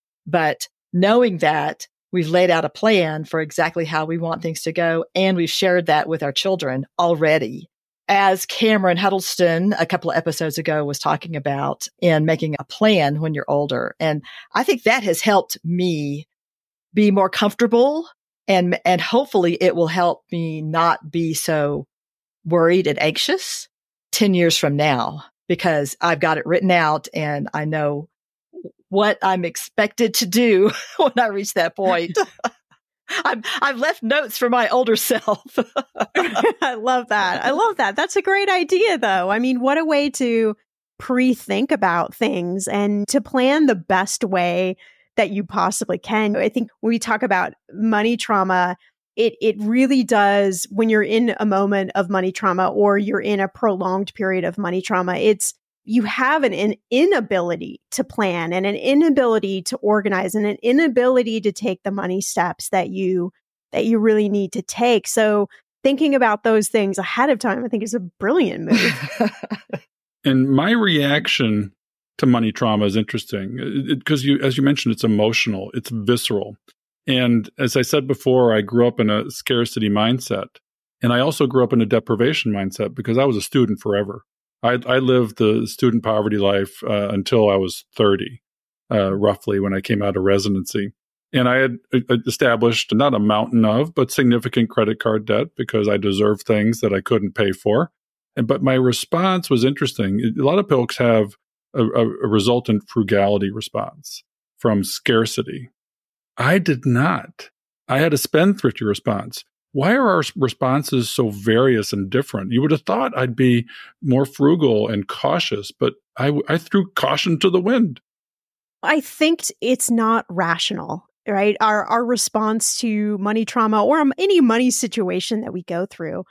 But knowing that, we've laid out a plan for exactly how we want things to go, and we've shared that with our children already. As Cameron Huddleston a couple of episodes ago was talking about in making a plan when you're older. And I think that has helped me be more comfortable, and and hopefully it will help me not be so worried and anxious ten years from now, because I've got it written out and I know what I'm expected to do when I reach that point. I'm, I've left notes for my older self. I love that. I love that. That's a great idea, though. I mean, what a way to pre-think about things and to plan the best way that you possibly can. I think when we talk about money trauma, it it really does, when you're in a moment of money trauma or you're in a prolonged period of money trauma, it's you have an, an inability to plan and an inability to organize and an inability to take the money steps that you that you really need to take. So thinking about those things ahead of time, I think, is a brilliant move. And my reaction to money trauma is interesting because, you, as you mentioned, it's emotional, it's visceral. And as I said before, I grew up in a scarcity mindset. And I also grew up in a deprivation mindset because I was a student forever. I, I lived the student poverty life uh, until I was thirty, uh, roughly, when I came out of residency. And I had established not a mountain of, but significant credit card debt because I deserved things that I couldn't pay for. And, but my response was interesting. A lot of folks have a, a, a resultant frugality response from scarcity. I did not. I had a spendthrifty response. Why are our responses so various and different? You would have thought I'd be more frugal and cautious, but I, I threw caution to the wind. I think it's not rational, right? Our our response to money trauma or any money situation that we go through,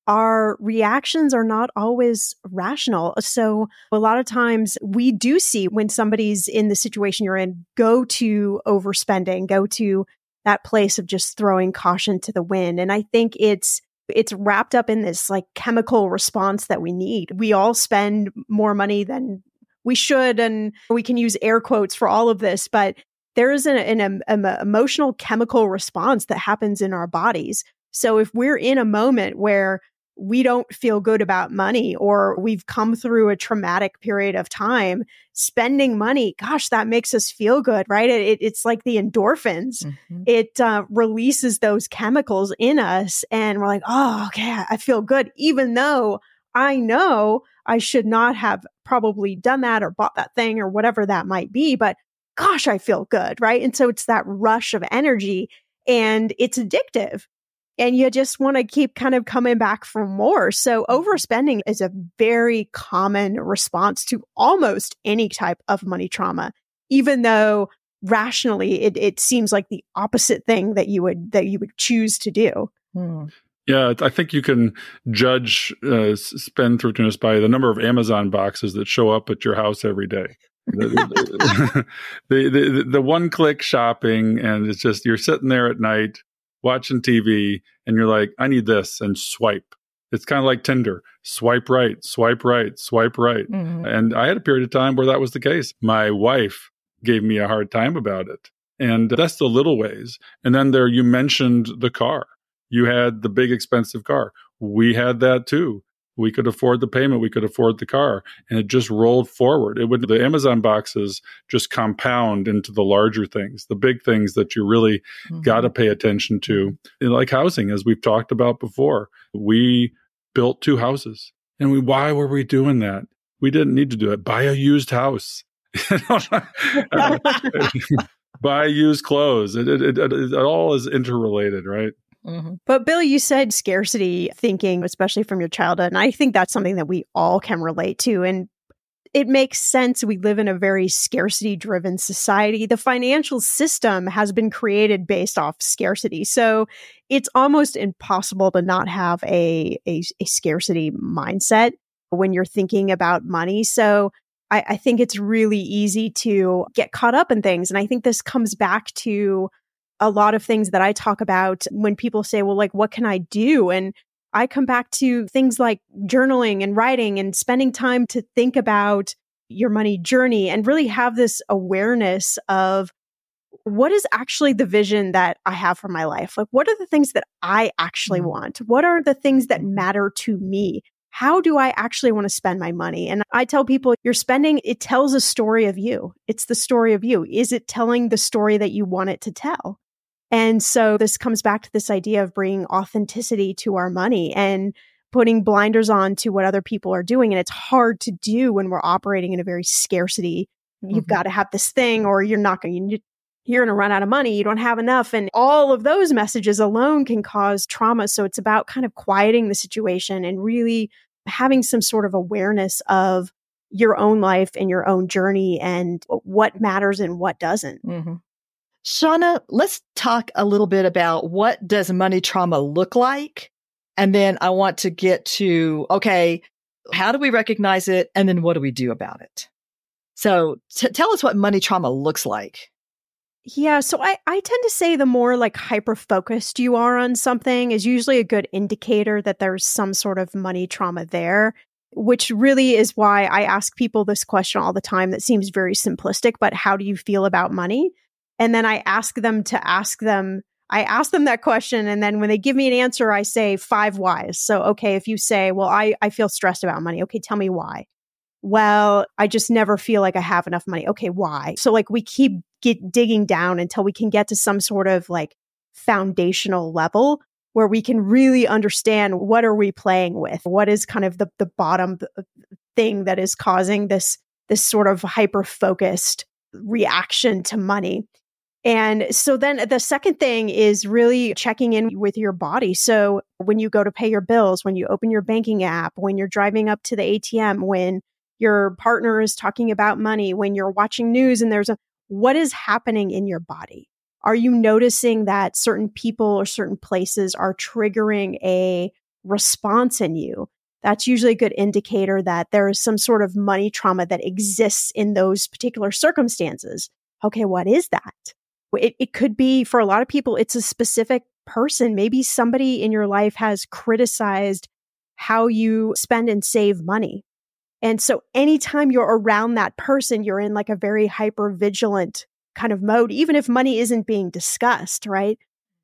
our reactions are not always rational. So a lot of times we do see when somebody's in the situation you're in, go to overspending, go to that place of just throwing caution to the wind. And I think it's it's wrapped up in this like chemical response that we need. We all spend more money than we should, and we can use air quotes for all of this, but there is an, an, an emotional chemical response that happens in our bodies. So if we're in a moment where we don't feel good about money, or we've come through a traumatic period of time, spending money, gosh, that makes us feel good, right? It, it, it's like the endorphins. Mm-hmm. It uh, releases those chemicals in us, and we're like, oh, okay, I feel good, even though I know I should not have probably done that or bought that thing or whatever that might be, but gosh, I feel good, right? And so it's that rush of energy, and it's addictive. And you just want to keep kind of coming back for more. So overspending is a very common response to almost any type of money trauma, even though rationally it, it seems like the opposite thing that you would that you would choose to do. Hmm. Yeah, I think you can judge uh, spendthriftiness by the number of Amazon boxes that show up at your house every day. the, the, the, the one-click shopping, and it's just you're sitting there at night watching T V, and you're like, I need this, and swipe. It's kind of like Tinder. Swipe right, swipe right, swipe right. Mm-hmm. And I had a period of time where that was the case. My wife gave me a hard time about it. And that's the little ways. And then there, you mentioned the car. You had the big expensive car. We had that too. We could afford the payment. We could afford the car. And it just rolled forward. It would, the Amazon boxes just compound into the larger things, the big things that you really mm-hmm. got to pay attention to. And like housing, as we've talked about before, we built two houses. And we, why were we doing that? We didn't need to do it. Buy a used house. Buy used clothes. It, it, it, it, it all is interrelated, right? Mm-hmm. But Bill, you said scarcity thinking, especially from your childhood. And I think that's something that we all can relate to. And it makes sense. We live in a very scarcity driven society. The financial system has been created based off scarcity. So it's almost impossible to not have a, a, a scarcity mindset when you're thinking about money. So I, I think it's really easy to get caught up in things. And I think this comes back to a lot of things that I talk about when people say, well, like, what can I do? And I come back to things like journaling and writing and spending time to think about your money journey and really have this awareness of what is actually the vision that I have for my life? Like, what are the things that I actually want? What are the things that matter to me? How do I actually want to spend my money? And I tell people, your spending, it tells a story of you. It's the story of you. Is it telling the story that you want it to tell? And so this comes back to this idea of bringing authenticity to our money and putting blinders on to what other people are doing. And it's hard to do when we're operating in a very scarcity. Mm-hmm. You've got to have this thing, or you're not going to, you're going to run out of money. You don't have enough. And all of those messages alone can cause trauma. So it's about kind of quieting the situation and really having some sort of awareness of your own life and your own journey and what matters and what doesn't. Mm-hmm. Shauna, let's talk a little bit about what does money trauma look like? And then I want to get to, okay, how do we recognize it? And then what do we do about it? So t- tell us what money trauma looks like. Yeah, so I, I tend to say the more like hyper-focused you are on something is usually a good indicator that there's some sort of money trauma there, which really is why I ask people this question all the time that seems very simplistic, but how do you feel about money? And then I ask them to ask them, I ask them that question. And then when they give me an answer, I say five whys. So, okay, if you say, well, I, I feel stressed about money. Okay, tell me why. Well, I just never feel like I have enough money. Okay, why? So like we keep get digging down until we can get to some sort of like foundational level where we can really understand what are we playing with? What is kind of the, the bottom thing that is causing this, this sort of hyper-focused reaction to money? And so then the second thing is really checking in with your body. So when you go to pay your bills, when you open your banking app, when you're driving up to the A T M, when your partner is talking about money, when you're watching news and there's a, what is happening in your body? Are you noticing that certain people or certain places are triggering a response in you, that's usually a good indicator that there is some sort of money trauma that exists in those particular circumstances. Okay, what is that? It, it could be, for a lot of people, it's a specific person. Maybe somebody in your life has criticized how you spend and save money. And so anytime you're around that person, you're in like a very hyper vigilant kind of mode, even if money isn't being discussed, right?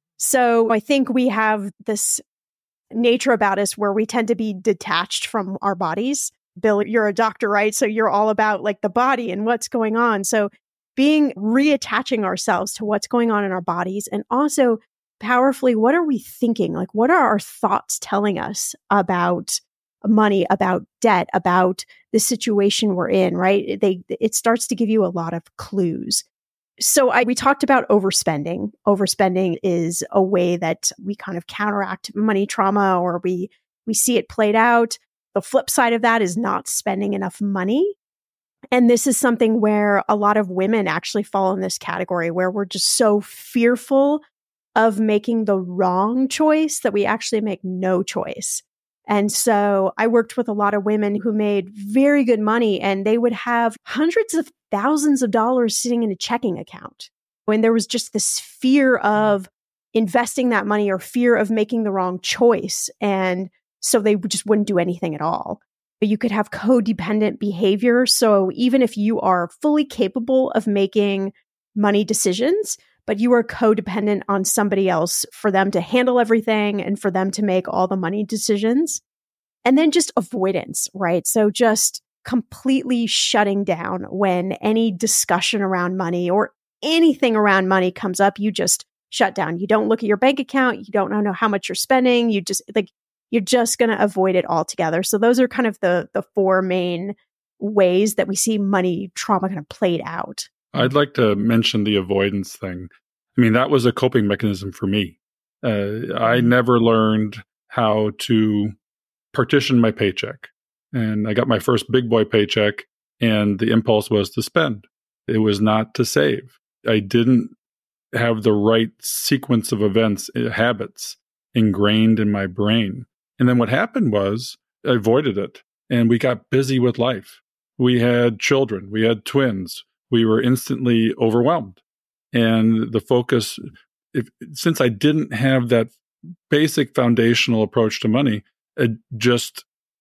So I think we have this nature about us where we tend to be detached from our bodies. Bill, you're a doctor, right? So you're all about like the body and what's going on. So being reattaching ourselves to what's going on in our bodies, and also powerfully, what are we thinking? Like, what are our thoughts telling us about money, about debt, about the situation we're in, right? They, it starts to give you a lot of clues. So I, we talked about overspending. Overspending is a way that we kind of counteract money trauma, or we, we see it played out. The flip side of that is not spending enough money. And this is something where a lot of women actually fall in this category, where we're just so fearful of making the wrong choice that we actually make no choice. And so I worked with a lot of women who made very good money, and they would have hundreds of thousands of dollars sitting in a checking account. When there was just this fear of investing that money or fear of making the wrong choice. And so they just wouldn't do anything at all. But you could have codependent behavior. So even if you are fully capable of making money decisions, but you are codependent on somebody else for them to handle everything and for them to make all the money decisions. And then just avoidance, right? So just completely shutting down when any discussion around money or anything around money comes up, you just shut down. You don't look at your bank account. You don't know how much you're spending. You just like, you're just going to avoid it altogether. So those are kind of the the four main ways that we see money trauma kind of played out. I'd like to mention the avoidance thing. I mean, that was a coping mechanism for me. Uh, I never learned how to partition my paycheck. And I got my first big boy paycheck, and the impulse was to spend. It was not to save. I didn't have the right sequence of events, habits ingrained in my brain. And then what happened was I avoided it, and we got busy with life. We had children. We had twins. We were instantly overwhelmed. And the focus, if, since I didn't have that basic foundational approach to money, I just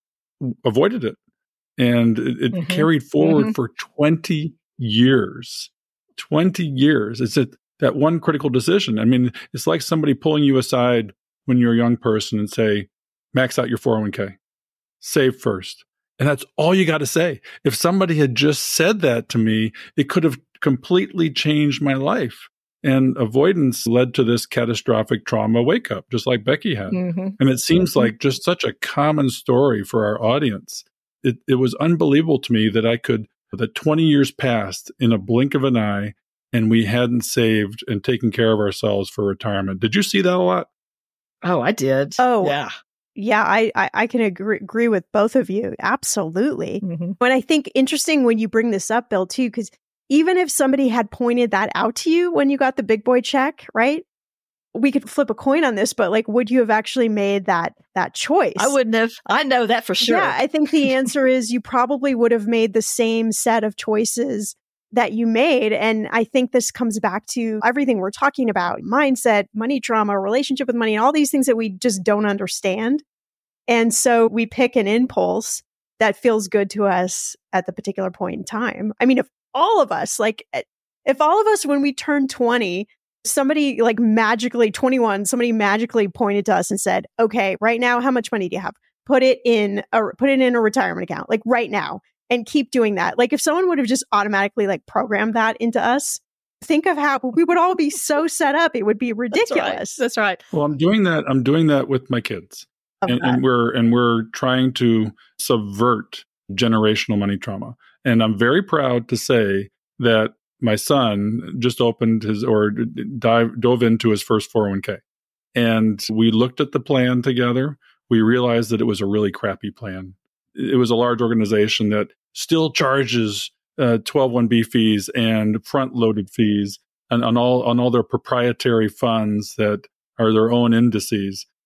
avoided it. And it, it mm-hmm. carried forward mm-hmm. for twenty years. twenty years. It's a, that one critical decision. I mean, it's like somebody pulling you aside when you're a young person and say, max out your four oh one k, save first. And that's all you got to say. If somebody had just said that to me, it could have completely changed my life. And avoidance led to this catastrophic trauma wake up, just like Becky had. Mm-hmm. And it seems mm-hmm. like just such a common story for our audience. It, it was unbelievable to me that I could, that twenty years passed in a blink of an eye, and we hadn't saved and taken care of ourselves for retirement. Did you see that a lot? Oh, I did. Oh, yeah. Yeah, I, I, I can agree, agree with both of you. Absolutely. Mm-hmm. But I think interesting when you bring this up, Bill, too, because even if somebody had pointed that out to you when you got the big boy check, right? We could flip a coin on this, but like, would you have actually made that that choice? I wouldn't have. I know that for sure. Yeah, I think the answer is you probably would have made the same set of choices that you made. And I think this comes back to everything we're talking about: mindset, money trauma, relationship with money, and all these things that we just don't understand. And so we pick an impulse that feels good to us at the particular point in time. I mean, if all of us, like, if all of us, when we turned twenty, somebody like magically, twenty-one, somebody magically pointed to us and said, okay, right now, how much money do you have? Put it in a, put it in a retirement account, like right now, and keep doing that. Like if someone would have just automatically like programmed that into us, think of how we would all be so set up. It would be ridiculous. That's right. That's right. Well, I'm doing that. I'm doing that with my kids. And, and we're and we're trying to subvert generational money trauma. And I'm very proud to say that my son just opened his or dive, dove into his first four oh one k. And we looked at the plan together. We realized that it was a really crappy plan. It was a large organization that still charges uh, twelve one B fees and front-loaded fees on, on all on all their proprietary funds that are their own indices.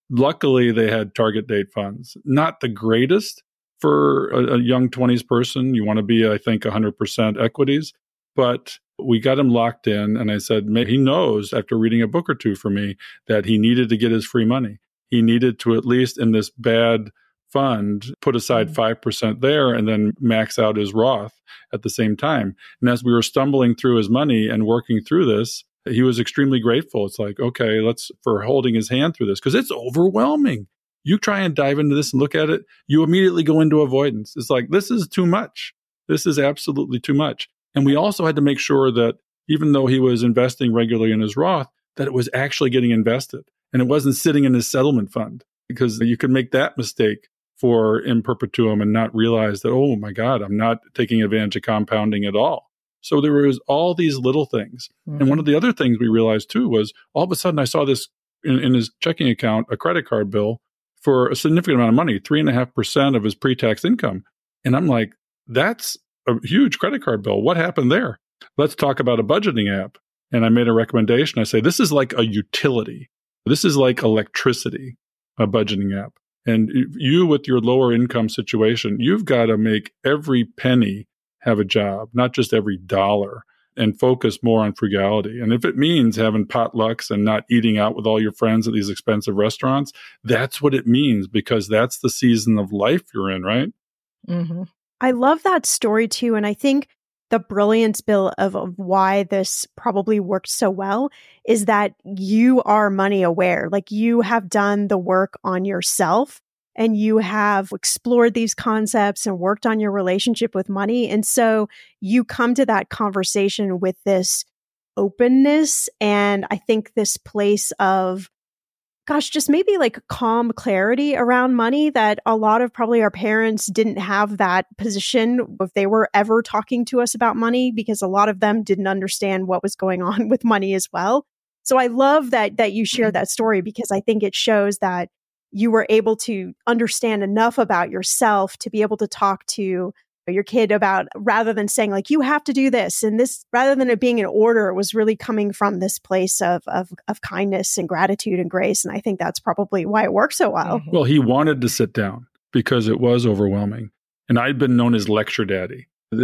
Luckily, they had target date funds. Not the greatest for a, a young twenties person. You want to be, I think, one hundred percent equities. But we got him locked in. And I said, he knows after reading a book or two for me that he needed to get his free money. He needed to, at least in this bad fund, put aside five percent there and then max out his Roth at the same time. And as we were stumbling through his money and working through this, he was extremely grateful. It's like, okay, let's, for holding his hand through this, because it's overwhelming. You try and dive into this and look at it, you immediately go into avoidance. It's like, this is too much. This is absolutely too much. And we also had to make sure that even though he was investing regularly in his Roth, that it was actually getting invested and it wasn't sitting in his settlement fund, because you could make that mistake for in perpetuum and not realize that, oh my God, I'm not taking advantage of compounding at all. So there was all these little things. Mm-hmm. And one of the other things we realized too was all of a sudden I saw this in, in his checking account, a credit card bill for a significant amount of money, three and a half percent of his pre-tax income. And I'm like, that's a huge credit card bill. What happened there? Let's talk about a budgeting app. And I made a recommendation. I say, this is like a utility. This is like electricity, a budgeting app. And you, with your lower income situation, you've got to make every penny have a job, not just every dollar, and focus more on frugality. And if it means having potlucks and not eating out with all your friends at these expensive restaurants, that's what it means, because that's the season of life you're in, right? Mm-hmm. I love that story too. And I think the brilliance, Bill, of, of why this probably worked so well is that you are money aware. Like, you have done the work on yourself and you have explored these concepts and worked on your relationship with money. And so you come to that conversation with this openness. And I think this place of, gosh, just maybe like calm clarity around money that a lot of probably our parents didn't have that position if they were ever talking to us about money, because a lot of them didn't understand what was going on with money as well. So I love that that you shared that story, because I think it shows that you were able to understand enough about yourself to be able to talk to your kid about, rather than saying like, you have to do this and this, rather than it being an order, it was really coming from this place of, of, of kindness and gratitude and grace. And I think that's probably why it worked so well. Well, he wanted to sit down because it was overwhelming. And I'd been known as lecture daddy.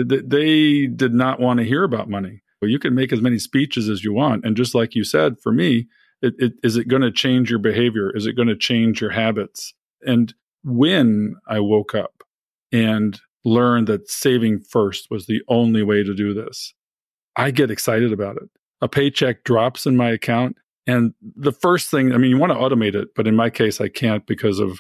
They did not want to hear about money. You can make as many speeches as you want. And just like you said, for me, it, it, is it going to change your behavior? Is it going to change your habits? And when I woke up and learned that saving first was the only way to do this, I get excited about it. A paycheck drops in my account, and the first thing, I mean, you want to automate it, but in my case, I can't because of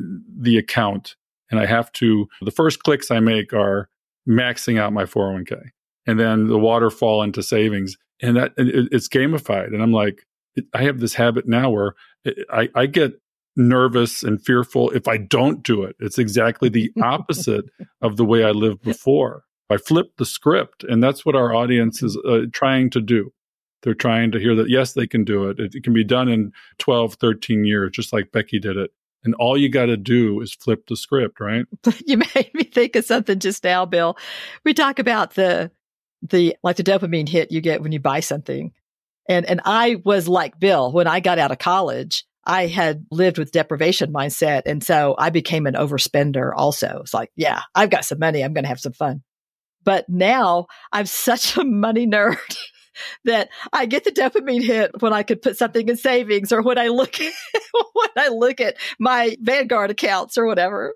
the account. And I have to, the first clicks I make are maxing out my four oh one k, and then the waterfall into savings. And that it, it's gamified. And I'm like, it, I have this habit now where it, I, I get nervous and fearful if I don't do it. It's exactly the opposite of the way I lived before. I flipped the script, and that's what our audience is uh, trying to do. They're trying to hear that, yes, they can do it. it. It can be done in twelve, thirteen years, just like Becky did it. And all you got to do is flip the script, right? You made me think of something just now, Bill. We talk about the, the like the dopamine hit you get when you buy something. And, and I was like Bill, when I got out of college, I had lived with deprivation mindset. And so I became an overspender also. It's like, yeah, I've got some money. I'm going to have some fun. But now I'm such a money nerd that I get the dopamine hit when I could put something in savings, or when I look at, when I look at my Vanguard accounts or whatever.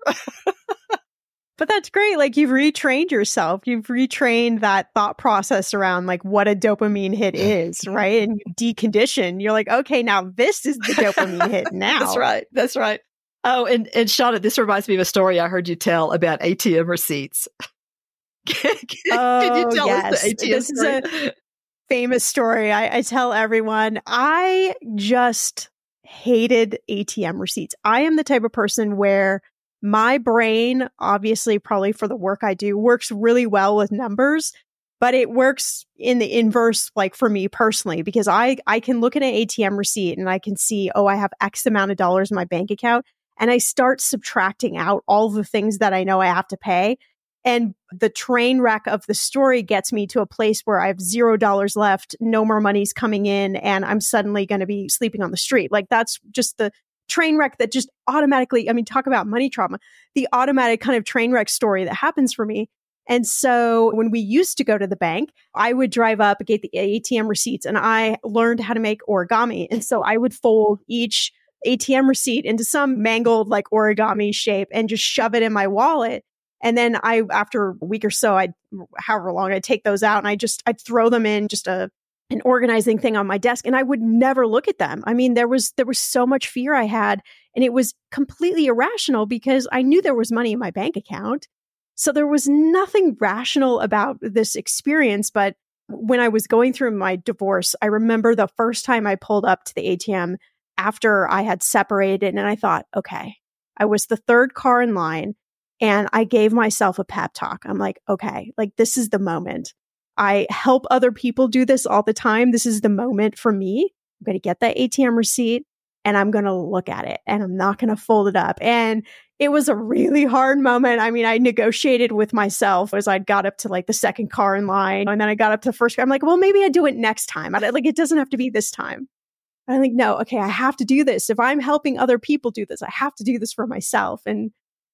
But that's great. Like, you've retrained yourself. You've retrained that thought process around like what a dopamine hit is, right? And you decondition. You're like, okay, now this is the dopamine hit now. That's right. That's right. Oh, and, and Shauna, this reminds me of a story I heard you tell about A T M receipts. can, can, oh, can you tell yes. us the A T M This story? is a famous story. I, I tell everyone, I just hated A T M receipts. I am the type of person where my brain, obviously, probably for the work I do, works really well with numbers, but it works in the inverse, like for me personally, because I, I can look at an A T M receipt and I can see, oh, I have X amount of dollars in my bank account. And I start subtracting out all the things that I know I have to pay. And the train wreck of the story gets me to a place where I have zero dollars left, no more money's coming in, and I'm suddenly going to be sleeping on the street. Like, that's just the train wreck that just automatically, I mean, talk about money trauma, the automatic kind of train wreck story that happens for me. And so when we used to go to the bank, I would drive up, get the A T M receipts, and I learned how to make origami. And so I would fold each A T M receipt into some mangled like origami shape and just shove it in my wallet. And then I, after a week or so, I'd, however long, I'd take those out and I just, I'd throw them in just a, an organizing thing on my desk, and I would never look at them. I mean, there was, there was so much fear I had, and it was completely irrational because I knew there was money in my bank account. So there was nothing rational about this experience. But when I was going through my divorce, I remember the first time I pulled up to the A T M after I had separated, and I thought, okay, I was the third car in line, and I gave myself a pep talk. I'm like, okay, like this is the moment. I help other people do this all the time. This is the moment for me. I'm going to get that A T M receipt and I'm going to look at it, and I'm not going to fold it up. And it was a really hard moment. I mean, I negotiated with myself as I got up to like the second car in line, and then I got up to the first car. I'm like, well, maybe I do it next time. I, like, it doesn't have to be this time. And I'm like, no, okay, I have to do this. If I'm helping other people do this, I have to do this for myself. And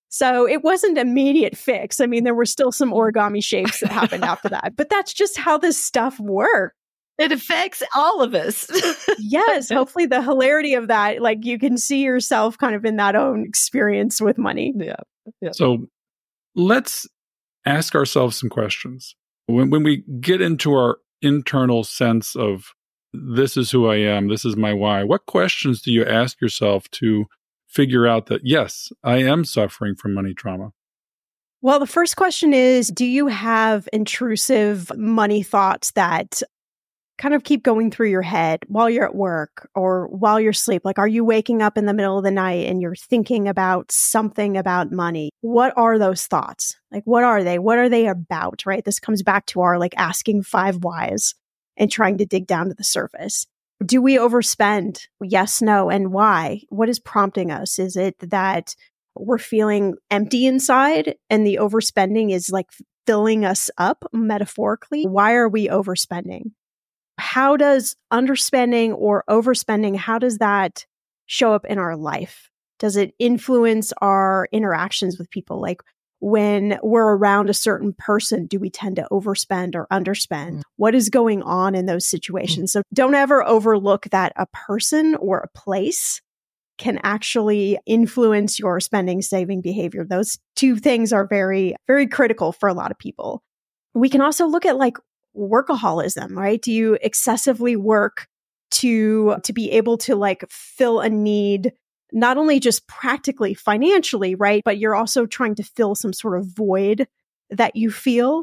so it wasn't an immediate fix. I mean, there were still some origami shapes that happened after that, but that's just how this stuff works. It affects all of us. Yes. Hopefully the hilarity of that, like you can see yourself kind of in that own experience with money. Yeah. yeah. So let's ask ourselves some questions. When, when we get into our internal sense of this is who I am, this is my why, what questions do you ask yourself to figure out that, yes, I am suffering from money trauma? Well, the first question is, do you have intrusive money thoughts that kind of keep going through your head while you're at work or while you're asleep? Like, are you waking up in the middle of the night and you're thinking about something about money? What are those thoughts? Like, what are they? What are they about, right? This comes back to our like asking five whys and trying to dig down to the surface. Do we overspend? Yes, no, and why? What is prompting us? Is it that we're feeling empty inside and the overspending is like filling us up metaphorically? Why are we overspending? How does underspending or overspending, how does that show up in our life? Does it influence our interactions with people? Like when we're around a certain person, do we tend to overspend or underspend? Mm. What is going on in those situations? Mm. So don't ever overlook that a person or a place can actually influence your spending, saving behavior. Those two things are very, very critical for a lot of people. We can also look at like workaholism, right? Do you excessively work to, to be able to like fill a need, not only just practically financially, right? But you're also trying to fill some sort of void that you feel.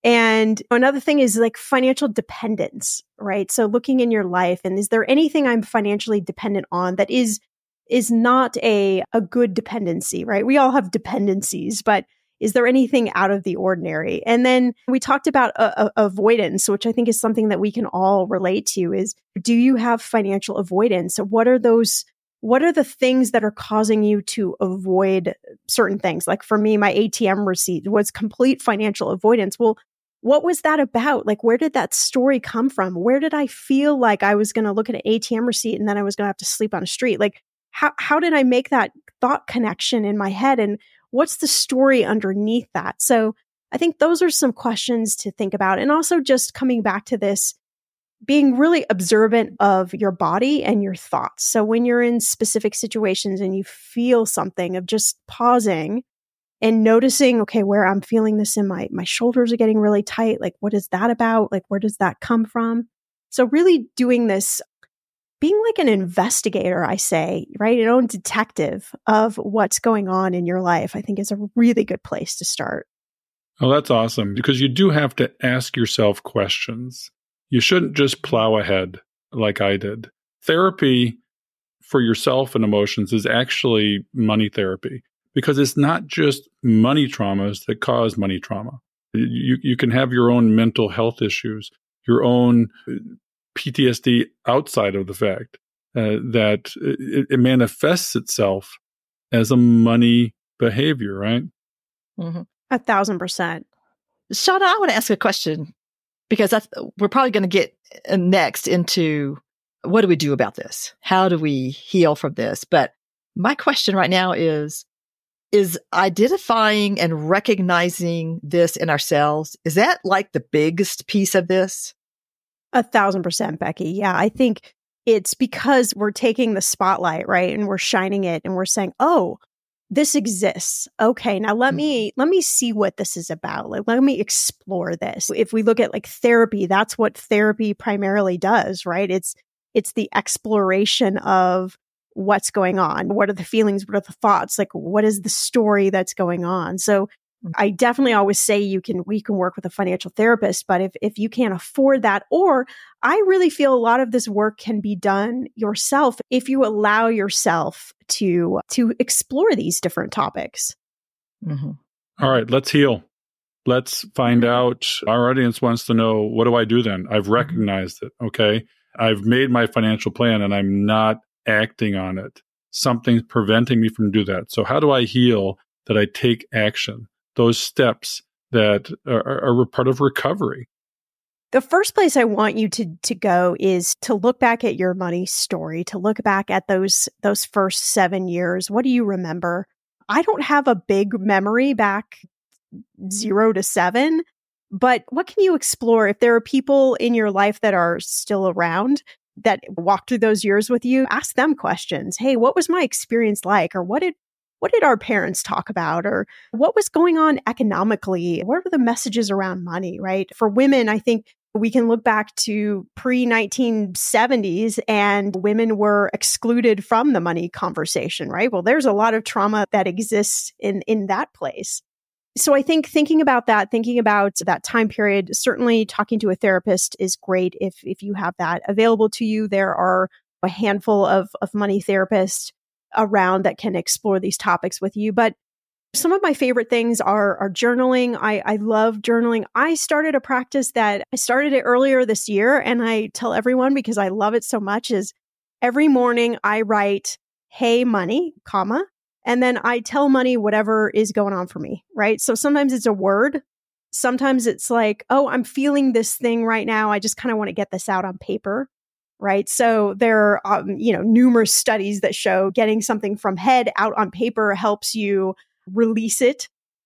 And another thing is like financial dependence, right? So looking in your life, and is there anything I'm financially dependent on that is, is not a, a good dependency, right? We all have dependencies, but is there anything out of the ordinary? And then we talked about a, a, avoidance, which I think is something that we can all relate to, is do you have financial avoidance? So what are those, what are the things that are causing you to avoid certain things? Like for me, my A T M receipt was complete financial avoidance. Well, what was that about? Like, where did that story come from? Where did I feel like I was going to look at an A T M receipt and then I was going to have to sleep on a street? Like, how, how did I make that thought connection in my head? And what's the story underneath that? So I think those are some questions to think about. And also just coming back to this, being really observant of your body and your thoughts. So when you're in specific situations and you feel something, of just pausing and noticing, okay, where I'm feeling this in my, my shoulders are getting really tight. Like, what is that about? Like, where does that come from? So really doing this, being like an investigator, I say, right? Your own detective of what's going on in your life, I think is a really good place to start. Oh, that's awesome. Because you do have to ask yourself questions. You shouldn't just plow ahead like I did. Therapy for yourself and emotions is actually money therapy, because it's not just money traumas that cause money trauma. You, you can have your own mental health issues, your own P T S D outside of the fact uh, that it, it manifests itself as a money behavior, right? Mm-hmm. A thousand percent. Shauna, I want to ask a question, because that's, we're probably going to get next into what do we do about this? How do we heal from this? But My question right now is, is identifying and recognizing this in ourselves, is that like the biggest piece of this? A thousand percent, Becky. Yeah, I think it's because we're taking the spotlight, right? And we're shining it and we're saying, oh, this exists. Okay, now let me let me see what this is about. Like, let me explore this. If we look at like therapy, that's what therapy primarily does, right? It's it's the exploration of what's going on. What are the feelings? What are the thoughts? Like, what is the story that's going on? So I definitely always say you can, we can work with a financial therapist, but if, if you can't afford that, or I really feel a lot of this work can be done yourself if you allow yourself to, to explore these different topics. Mm-hmm. All right, let's heal. Let's find out. Our audience wants to know, what do I do then? I've recognized it. Okay. I've made my financial plan and I'm not acting on it. Something's preventing me from doing that. So how do I heal that I take action? Those steps that are, are part of recovery. The first place I want you to to go is to look back at your money story, to look back at those those first seven years. What do you remember? I don't have a big memory back zero to seven, but what can you explore? If there are people in your life that are still around that walked through those years with you, ask them questions. Hey, what was my experience like? Or what did What did our parents talk about? Or what was going on economically? What were the messages around money, right? For women, I think we can look back to pre nineteen seventies and women were excluded from the money conversation, right? Well, there's a lot of trauma that exists in, in that place. So I think thinking about that, thinking about that time period, certainly talking to a therapist is great if, if you have that available to you. There are a handful of, of money therapists around that can explore these topics with you. But some of my favorite things are, are journaling. I, I love journaling. I started a practice that I started it earlier this year, and I tell everyone because I love it so much, is every morning I write, hey, money, comma, and then I tell money whatever is going on for me, right? So sometimes it's a word. Sometimes it's like, oh, I'm feeling this thing right now. I just kind of want to get this out on paper. Right. So there are, um, you know, numerous studies that show getting something from head out on paper helps you release it.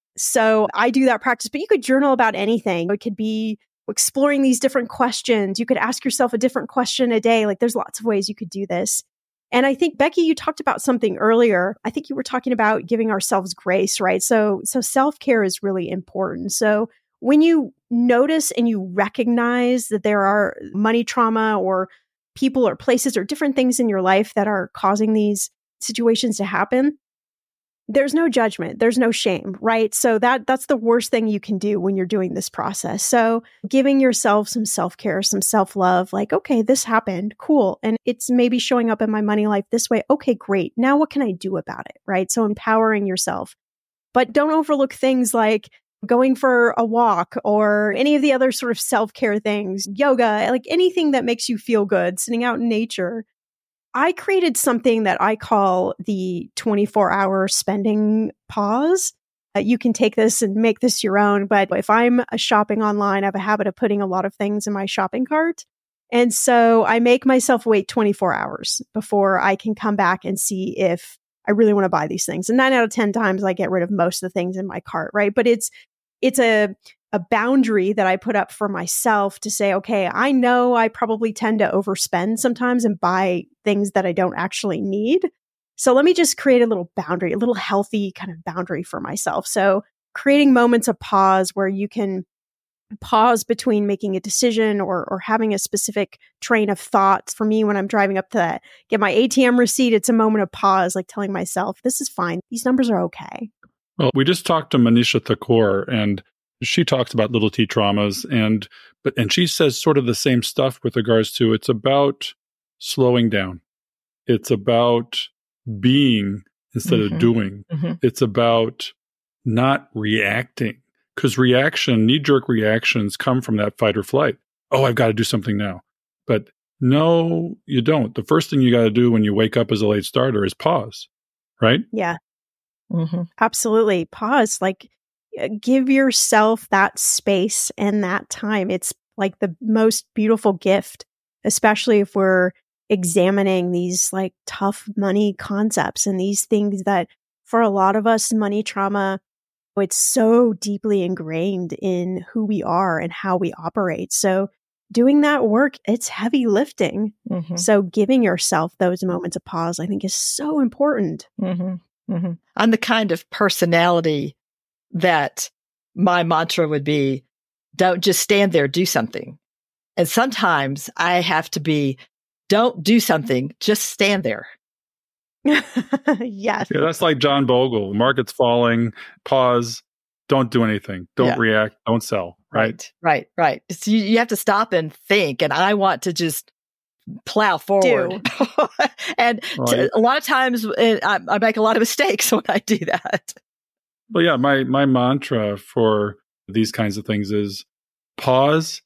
So I do that practice, but you could journal about anything. It could be exploring these different questions. You could ask yourself a different question a day. Like there's lots of ways you could do this. And I think, Becky, you talked about something earlier. I think you were talking about giving ourselves grace, right? So, so self-care is really important. So when you notice and you recognize that there are money trauma or people or places or different things in your life that are causing these situations to happen, there's no judgment. There's no shame, right? So that that's the worst thing you can do when you're doing this process. So giving yourself some self-care, some self-love, like, okay, this happened, cool. And it's maybe showing up in my money life this way. Okay, great. Now what can I do about it, right? So empowering yourself. But don't overlook things like going for a walk or any of the other sort of self-care things, yoga, like anything that makes you feel good, sitting out in nature. I created something that I call the twenty-four hour spending pause. Uh, you can take this and make this your own. But if I'm shopping online, I have a habit of putting a lot of things in my shopping cart. And so I make myself wait twenty-four hours before I can come back and see if I really want to buy these things. And nine out of ten times I get rid of most of the things in my cart, right? But it's it's a a boundary that I put up for myself to say, okay, I know I probably tend to overspend sometimes and buy things that I don't actually need. So let me just create a little boundary, a little healthy kind of boundary for myself. So creating moments of pause where you can pause between making a decision or or having a specific train of thought. For me, when I'm driving up to get my A T M receipt, it's a moment of pause, like telling myself, this is fine. These numbers are okay. Well, we just talked to Manisha Thakur, and she talks about little T traumas, and but and she says sort of the same stuff with regards to it's about slowing down. It's about being instead mm-hmm. of doing. Mm-hmm. It's about not reacting, because reaction, knee-jerk reactions come from that fight or flight. Oh, I've got to do something now. But no, you don't. The first thing you got to do when you wake up as a late starter is pause, right? Yeah, mm-hmm. Absolutely. Pause. Like, give yourself that space and that time. It's like the most beautiful gift, especially if we're examining these like tough money concepts and these things that for a lot of us, money trauma, it's so deeply ingrained in who we are and how we operate. So doing that work, it's heavy lifting. Mm-hmm. So giving yourself those moments of pause, I think, is so important. Mm-hmm. Mm-hmm. I'm the kind of personality that my mantra would be, don't just stand there, do something. And sometimes I have to be, don't do something, just stand there. Yes. Yeah, that's like John Bogle. Market's falling, pause, don't do anything, don't yeah. react, don't sell. Right, right, right. right. So you, you have to stop and think. And I want to just plow forward. and right. t- a lot of times it, I, I make a lot of mistakes when I do that. Well, yeah, my, my mantra for these kinds of things is pause,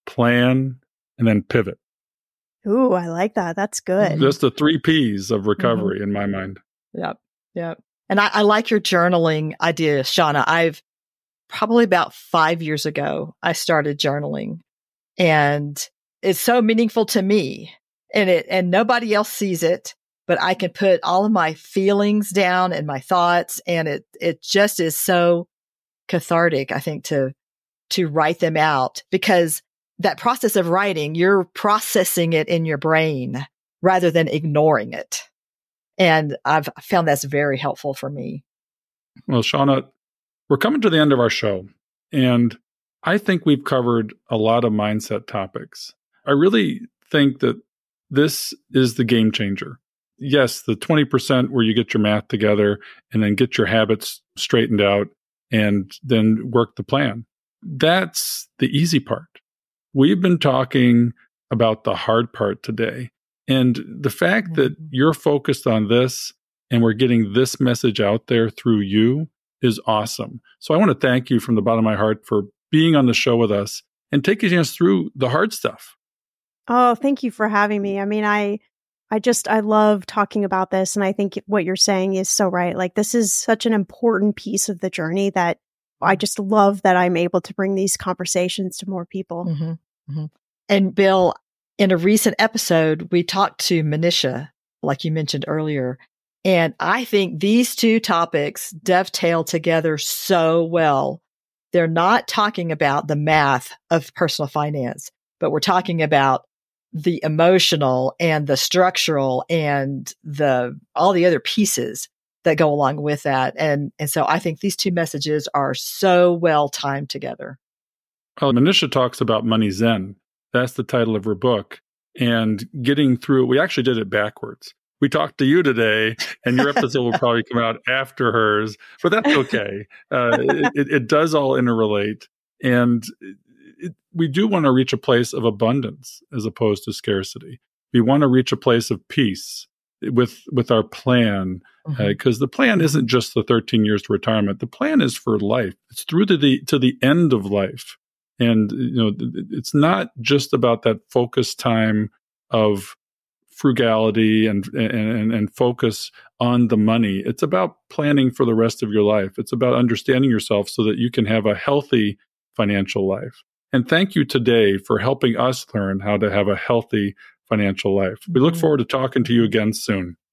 plan, and then pivot. Ooh, I like that. That's good. Just the three P's of recovery mm-hmm. in my mind. Yep. Yep. And I, I like your journaling idea, Shauna. I've probably about five years ago, I started journaling, and it's so meaningful to me, and it, and nobody else sees it, but I can put all of my feelings down and my thoughts. And it, it just is so cathartic, I think, to, to write them out, because that process of writing, you're processing it in your brain rather than ignoring it. And I've found that's very helpful for me. Well, Shauna, we're coming to the end of our show, and I think we've covered a lot of mindset topics. I really think that this is the game changer. Yes, the twenty percent where you get your math together and then get your habits straightened out and then work the plan. That's the easy part. We've been talking about the hard part today. And the fact that you're focused on this and we're getting this message out there through you is awesome. So I want to thank you from the bottom of my heart for being on the show with us and taking us through the hard stuff. Oh, thank you for having me. I mean, I I just, I love talking about this. And I think what you're saying is so right. Like, this is such an important piece of the journey that I just love that I'm able to bring these conversations to more people. Mm-hmm. Mm-hmm. And Bill, in a recent episode, we talked to Manisha, like you mentioned earlier. And I think these two topics dovetail together so well. They're not talking about the math of personal finance, but we're talking about the emotional and the structural and the all the other pieces that go along with that. And, and so I think these two messages are so well timed together. Well, Manisha talks about Money Zen. That's the title of her book. And getting through it, we actually did it backwards. We talked to you today, and your episode will probably come out after hers, but that's okay. Uh, it, it does all interrelate. And it, we do want to reach a place of abundance as opposed to scarcity. We want to reach a place of peace with with our plan, because mm-hmm. uh, the plan isn't just the thirteen years to retirement. The plan is for life. It's through to the to the end of life. And you know, it's not just about that focus time of frugality and, and and focus on the money. It's about planning for the rest of your life. It's about understanding yourself so that you can have a healthy financial life. And thank you today for helping us learn how to have a healthy financial life. We look forward to talking to you again soon.